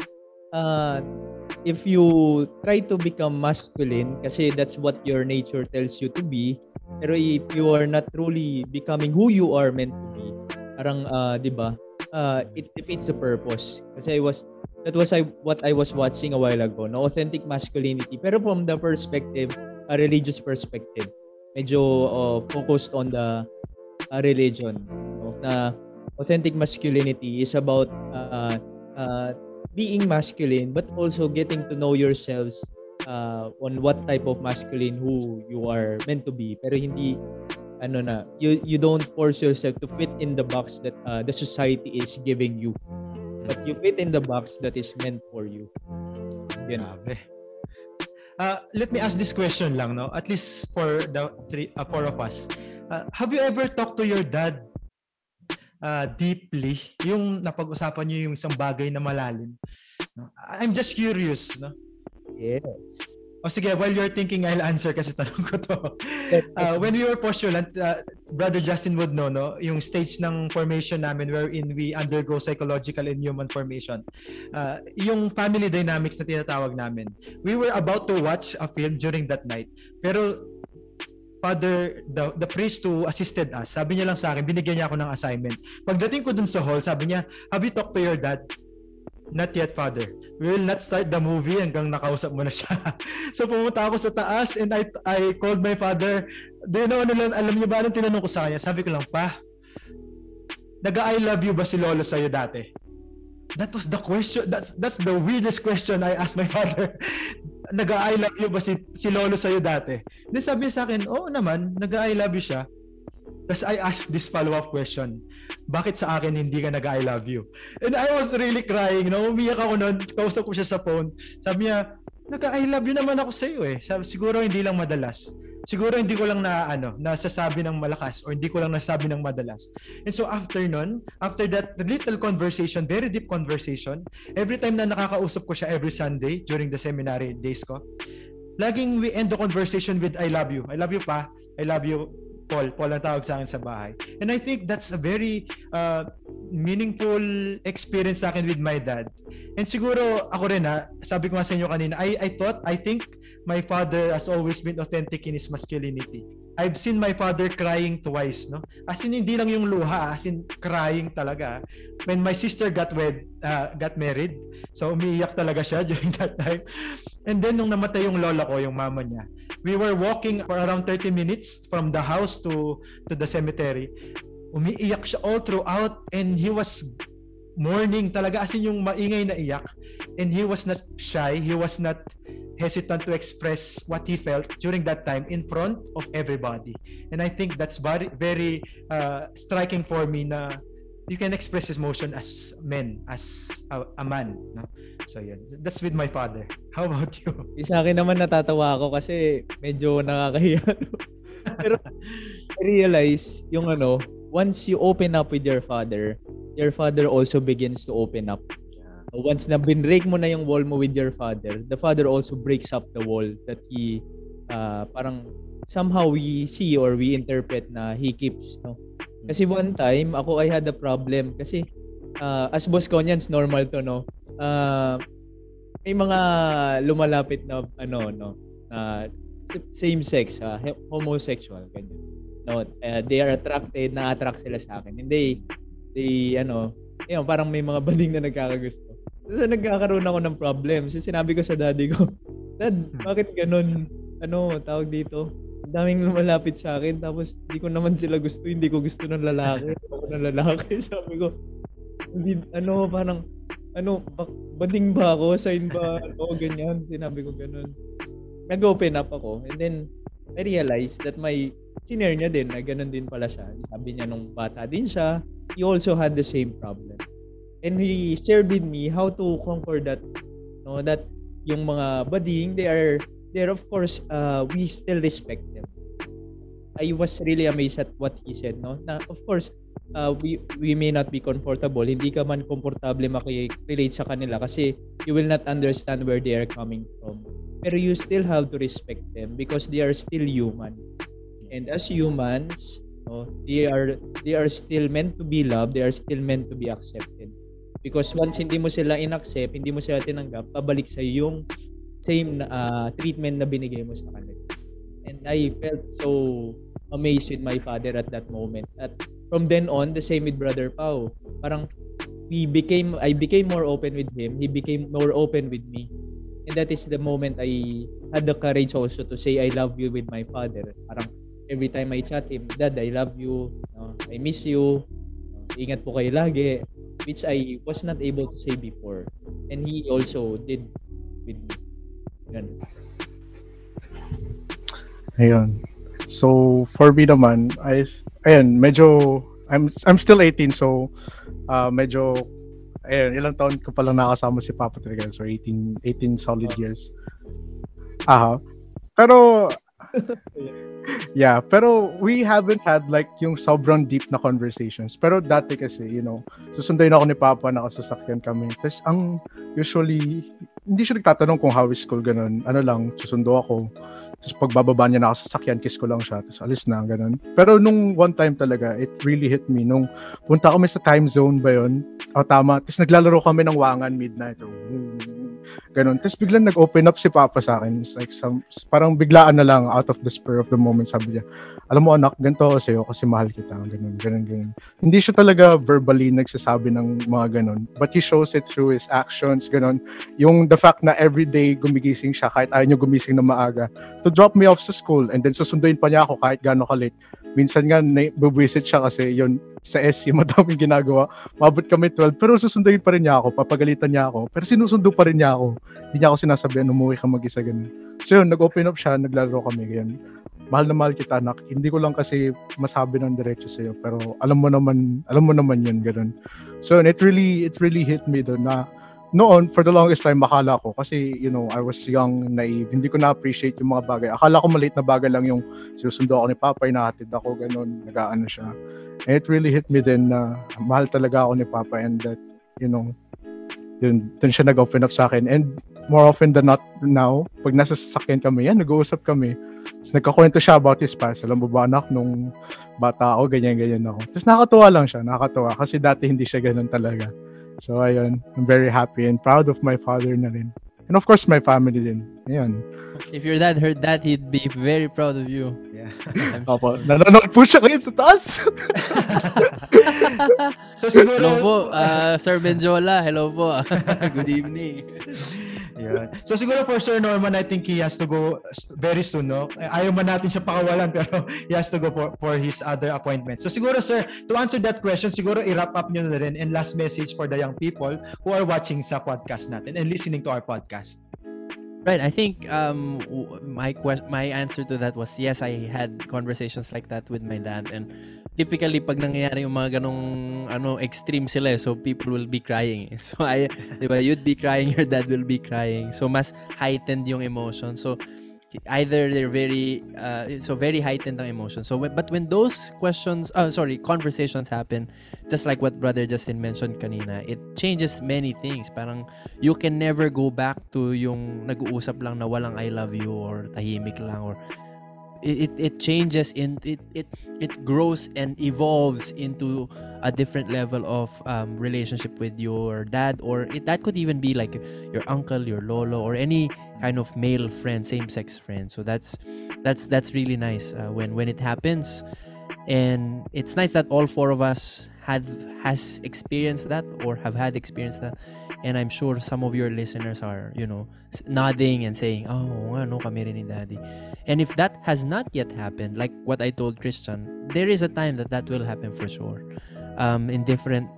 if you try to become masculine kasi that's what your nature tells you to be, pero if you are not truly becoming who you are meant to be, parang di ba, it defeats the purpose. Kasi that was what I was watching a while ago, no? Authentic masculinity, pero from the perspective, a religious perspective, medyo focused on the religion, no? Na authentic masculinity is about being masculine, but also getting to know yourselves on what type of masculine who you are meant to be. Pero hindi you don't force yourself to fit in the box that the society is giving you, but you fit in the box that is meant for you. Yan. Let me ask this question lang, no? At least for the four of us. Have you ever talked to your dad deeply? Yung napag-usapan niyo yung isang bagay na malalim. No? I'm just curious, no? Yes. O sige, while you're thinking, I'll answer kasi tanong ko to. When we were postulant, Brother Justin would know, no? Yung stage ng formation namin wherein we undergo psychological and human formation. Yung family dynamics na tinatawag namin. We were about to watch a film during that night. Pero Father, the priest who assisted us, sabi niya lang sa akin, binigyan niya ako ng assignment. Pagdating ko dun sa hall, sabi niya, have you talked to your dad? Not yet, Father. We will not start the movie hanggang nakausap mo na siya. So pumunta ako sa taas and I called my father alam niyo ba anong tinanong ko sa kanya? Sabi ko lang, pa, nag-I love you ba si Lolo sa'yo dati? That was the question. That's the weirdest question I asked my father. Nag-I love you ba si Lolo sa'yo dati? Then sabi niya sa akin, oo naman, nag-I love you siya. Tapos I asked this follow-up question, bakit sa akin hindi ka nag-I love you? And I was really crying. Umiyak ako noon, kausap ko siya sa phone. Sabi niya, nag-I love you naman ako sa iyo eh. Sabi, siguro hindi lang madalas. Siguro hindi ko lang nasasabi ng malakas or hindi ko lang nasabi ng madalas. And so after that little conversation, very deep conversation, every time na nakakausap ko siya every Sunday during the seminary days ko, laging we end the conversation with I love you. I love you pa. I love you Paul ang tawag sa akin sa bahay. And I think that's a very meaningful experience sa akin with my dad. And siguro ako rin sabi ko nga sa inyo kanina, I think my father has always been authentic in his masculinity. I've seen my father crying twice, no? As in, hindi lang yung luha, as in crying talaga. When my sister got married, so umiiyak talaga siya during that time. And then nung namatay yung lola ko, yung mama niya, we were walking for around 30 minutes from the house to the cemetery. Umiiyak siya all throughout and he was mourning talaga, as in yung maingay na iyak. And he was not shy, he was not hesitant to express what he felt during that time in front of everybody. And I think that's very, very striking for me na you can express his emotion as men, as a man. No? So yeah, that's with my father. How about you? Sa akin naman natatawa ako kasi medyo nakakahiya. Pero I realize yung once you open up with your father also begins to open up. Once na binrake mo na yung wall mo with your father, the father also breaks up the wall that he parang somehow we see or we interpret na he keeps, no? Kasi one time I had a problem kasi as boss ko niyan, normal to, no? May mga lumalapit na same sex, homosexual ganyan. No, they are attracted, na-attract sila sa akin. And they parang may mga bading na nagkakagusto. So nagkakaroon ako ng problem. So sinabi ko sa daddy ko, Dad, bakit ganun? Tawag dito? Daming lumalapit sa akin tapos hindi ko naman sila gusto, hindi ko gusto ng lalaki. Ako ng lalaki. Sabi ko, hindi, parang, bading ba ako? Sign ba? Ganyan. Sinabi ko ganun. Nag-open up ako. And then, I realized that my senior niya din, na ganun din pala siya. Sabi niya nung bata din siya, he also had the same problem. And he shared with me how to conquer that, that yung mga bading, they are of course, we still respect them. I was really amazed at what he said, no? Na, of course, we may not be comfortable. Hindi ka man komportable makirelate sa kanila kasi you will not understand where they are coming from. Pero you still have to respect them because they are still human. And as humans, they are still meant to be loved, they are still meant to be accepted. Because once hindi mo sila in-accept, hindi mo sila tinanggap, pabalik sa yung same treatment na binigay mo sa kanila. And I felt so amazed with my father at that moment. At from then on, the same with Brother Pao. Parang I became more open with him. He became more open with me. And that is the moment I had the courage also to say I love you with my father. Parang every time I chat him, Dad, I love you. I miss you. Ingat po kayo lagi. Which I was not able to say before. And he also did with me. Ayun. So, for me naman, medyo, I'm still 18, so, medyo, ilang taon ko palang nakasama si Papa talaga. So, 18 solid years. Pero, yeah, pero we haven't had like yung sobrang deep na conversations. Pero dati kasi, susunduin ako ni Papa, nakasasakyan kami. Tapos usually, hindi siya nagtatanong kung how is school, ganun. Susundo ako. Tapos pagbababa niya nakasasakyan, kiss ko lang siya. Tapos alis na, ganun. Pero nung one time talaga, it really hit me. Nung punta kami sa time zone ba yun? Tama. Tapos naglalaro kami ng wangan midnight. Ganun. Tapos biglang nag-open up si Papa sa akin. It's like parang biglaan na lang out of the spur of the moment. Sabi niya, alam mo anak, ganito ako sa'yo kasi mahal kita. Ganun. Hindi siya talaga verbally nagsasabi ng mga ganun. But he shows it through his actions. Ganun. Yung the fact na everyday gumigising siya kahit ayaw niya gumising na maaga to drop me off sa school and then susunduin pa niya ako kahit gaano kalit. Minsan nga bubuisit siya kasi yun sa SC madaming ginagawa. Mabot kami 12 pero susunduin pa rin niya ako, papagalitan niya ako. Pero sinusundo pa rin niya ako. Hindi niya ako sinasabihan umuwi ka mag-isa ganun. So yun, nag-open up siya, naglaro kami ganyan. Mahal na mahal kita anak. Hindi ko lang kasi masabi ng diretso sa iyo pero alam mo naman yun ganun. So it really hit me doon na noon, for the longest time, akala ko, kasi, I was young, naive, hindi ko na-appreciate yung mga bagay. Akala ko maliit na bagay lang yung sinusundo ako ni Papa, inahatid ako, ganun, nag-aano siya. And it really hit me then na mahal talaga ako ni Papa and that, yun, dun siya nag-open up sa akin. And more often than not now, pag nasa sasakyan kami, nag-uusap kami. Tapos nagkakwento siya about his past. Alam mo ba anak, nung bata ako, ganyan ako. Tapos nakakatuwa lang siya, kasi dati hindi siya ganun talaga. So, ayun, I'm very happy and proud of my father na rin. And of course, my family din. Ayun. If your dad heard that, he'd be very proud of you. Yeah. Opo, nanonood po siya ngayon sa taas. So siguro Hello po, Sir Benjola. Hello po. Good evening. Yun. So siguro for Sir Norman, I think he has to go very soon, no? Ayaw man natin siya pakawalan pero he has to go for his other appointments. So siguro Sir, to answer that question, siguro i-wrap up nyo na rin and last message for the young people who are watching sa podcast natin and listening to our podcast. Right, I think my answer to that was yes, I had conversations like that with my dad, and typically pag nangyayari yung mga ganong extreme sila, so people will be crying. So diba, you'd be crying, your dad will be crying. So mas heightened yung emotion. So either they're very heightened ang emotion. So but when those conversations happen, just like what Brother Justin mentioned kanina, it changes many things. Parang you can never go back to yung nag-uusap lang na walang I love you or tahimik lang, or it changes it grows and evolves into a different level of relationship with your dad, or that could even be like your uncle, your lolo, or any kind of male friend, same-sex friend. So that's really nice when it happens, and it's nice that all four of us has experienced that or have had experienced that, and I'm sure some of your listeners are nodding and saying, oh no, kami rin ni Daddy. And if that has not yet happened, like what I told Christian, there is a time that will happen for sure. In different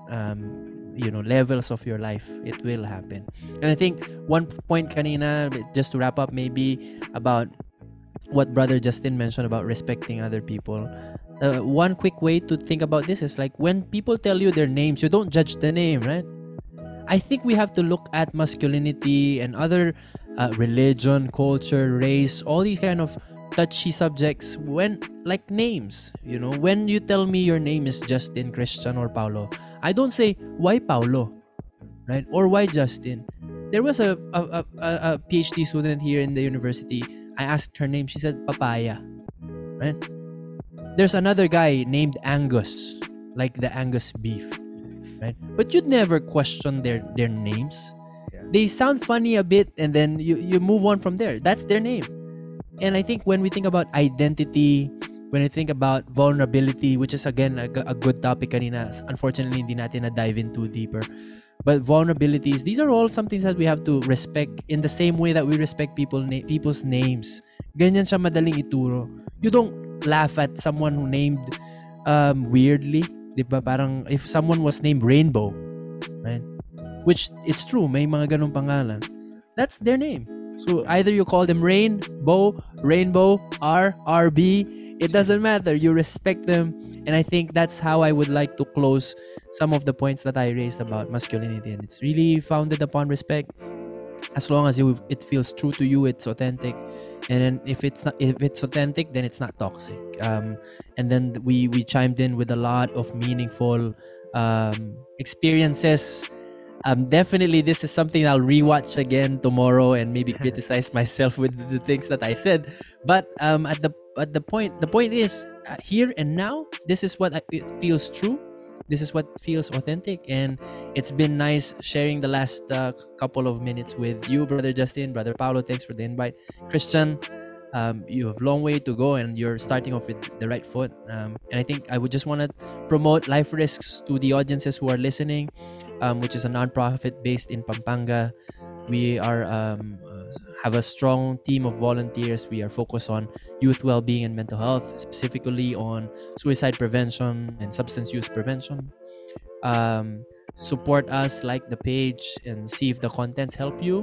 levels of your life, it will happen. And I think one point kanina, just to wrap up, maybe about what Brother Justin mentioned about respecting other people. One quick way to think about this is like when people tell you their names, you don't judge the name, right? I think we have to look at masculinity and other religion, culture, race, all these kind of touchy subjects when like names. When you tell me your name is Justin, Christian, or Paulo, I don't say why Paulo, right? Or why Justin. There was a PhD student here in the university. I asked her name. She said Papaya, right? There's another guy named Angus, like the Angus beef, right? But you'd never question their names. Yeah. They sound funny a bit, and then you move on from there. That's their name. And I think when we think about identity, when we think about vulnerability, which is again a good topic kanina, unfortunately hindi natin na dive in too deeper. But vulnerabilities, these are all some things that we have to respect in the same way that we respect people's names. Ganyan siya madaling ituro. You don't laugh at someone who named weirdly, diba? Parang if someone was named Rainbow, right? Which it's true, may mga ganung pangalan. That's their name. So either you call them Rainbow, RB, it doesn't matter. You respect them. And I think that's how I would like to close some of the points that I raised about masculinity. And it's really founded upon respect. As long as it feels true to you, it's authentic. And then if it's authentic, then it's not toxic. And then we chimed in with a lot of meaningful experiences. Definitely this is something I'll rewatch again tomorrow and maybe criticize myself with the things that I said. But the point is here and now, this is what it feels true. this is what feels authentic. And it's been nice sharing the last couple of minutes with you, Brother Justin, Brother Paulo. Thanks for the invite. Christian, you have a long way to go, and you're starting off with the right foot. And I think I would just want to promote Life Risks to the audiences who are listening, which is a nonprofit based in Pampanga. We are have a strong team of volunteers. We are focused on youth well-being and mental health, specifically on suicide prevention and substance use prevention. Support us, like the page, and see if the contents help you.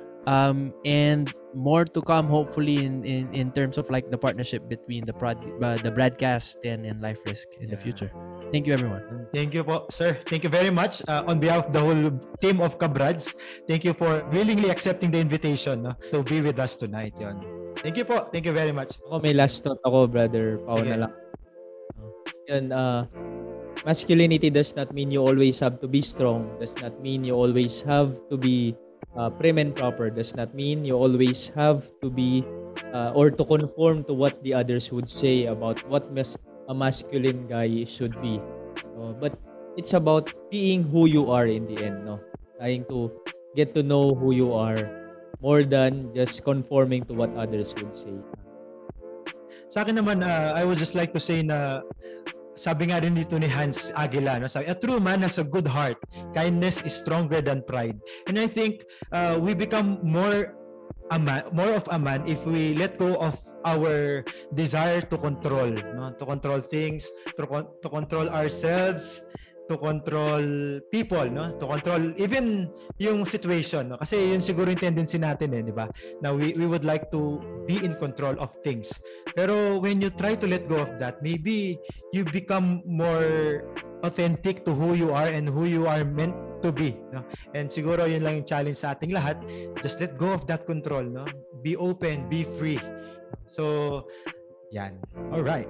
And more to come, hopefully, in terms of like the partnership between the broadcast and Life Risk in the future. Thank you, everyone. Thank you po, sir. Thank you very much on behalf of the whole team of Kabrads. Thank you for willingly accepting the invitation, no, to be with us tonight. Yon. Thank you po. Thank you very much. Ako may last note ako, Brother Pao Okay. na lang. Yun, masculinity does not mean you always have to be strong. Does not mean you always have to be prim and proper. Does not mean you always have to be or to conform to what the others would say about what a masculine guy should be. But it's about being who you are in the end, no? Trying to get to know who you are more than just conforming to what others would say. Sa akin naman, I would just like to say na sabi nga rin dito ni Hans Aguila, no? Sabi, a true man has a good heart. Kindness is stronger than pride. And I think we become more of a man if we let go of our desire to control, no? To control things, to control ourselves, to control people, no? To control even yung situation, no? Kasi yun siguro yung tendency natin, di ba? Na we would like to be in control of things. Pero when you try to let go of that, maybe you become more authentic to who you are and who you are meant to be, no? And siguro yun lang yung challenge sa ating lahat. Just let go of that control, no? Be open, be free. So, yan. All right.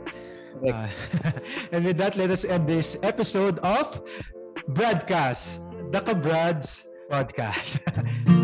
And with that, let us end this episode of Broadcast, the Kabrads Podcast.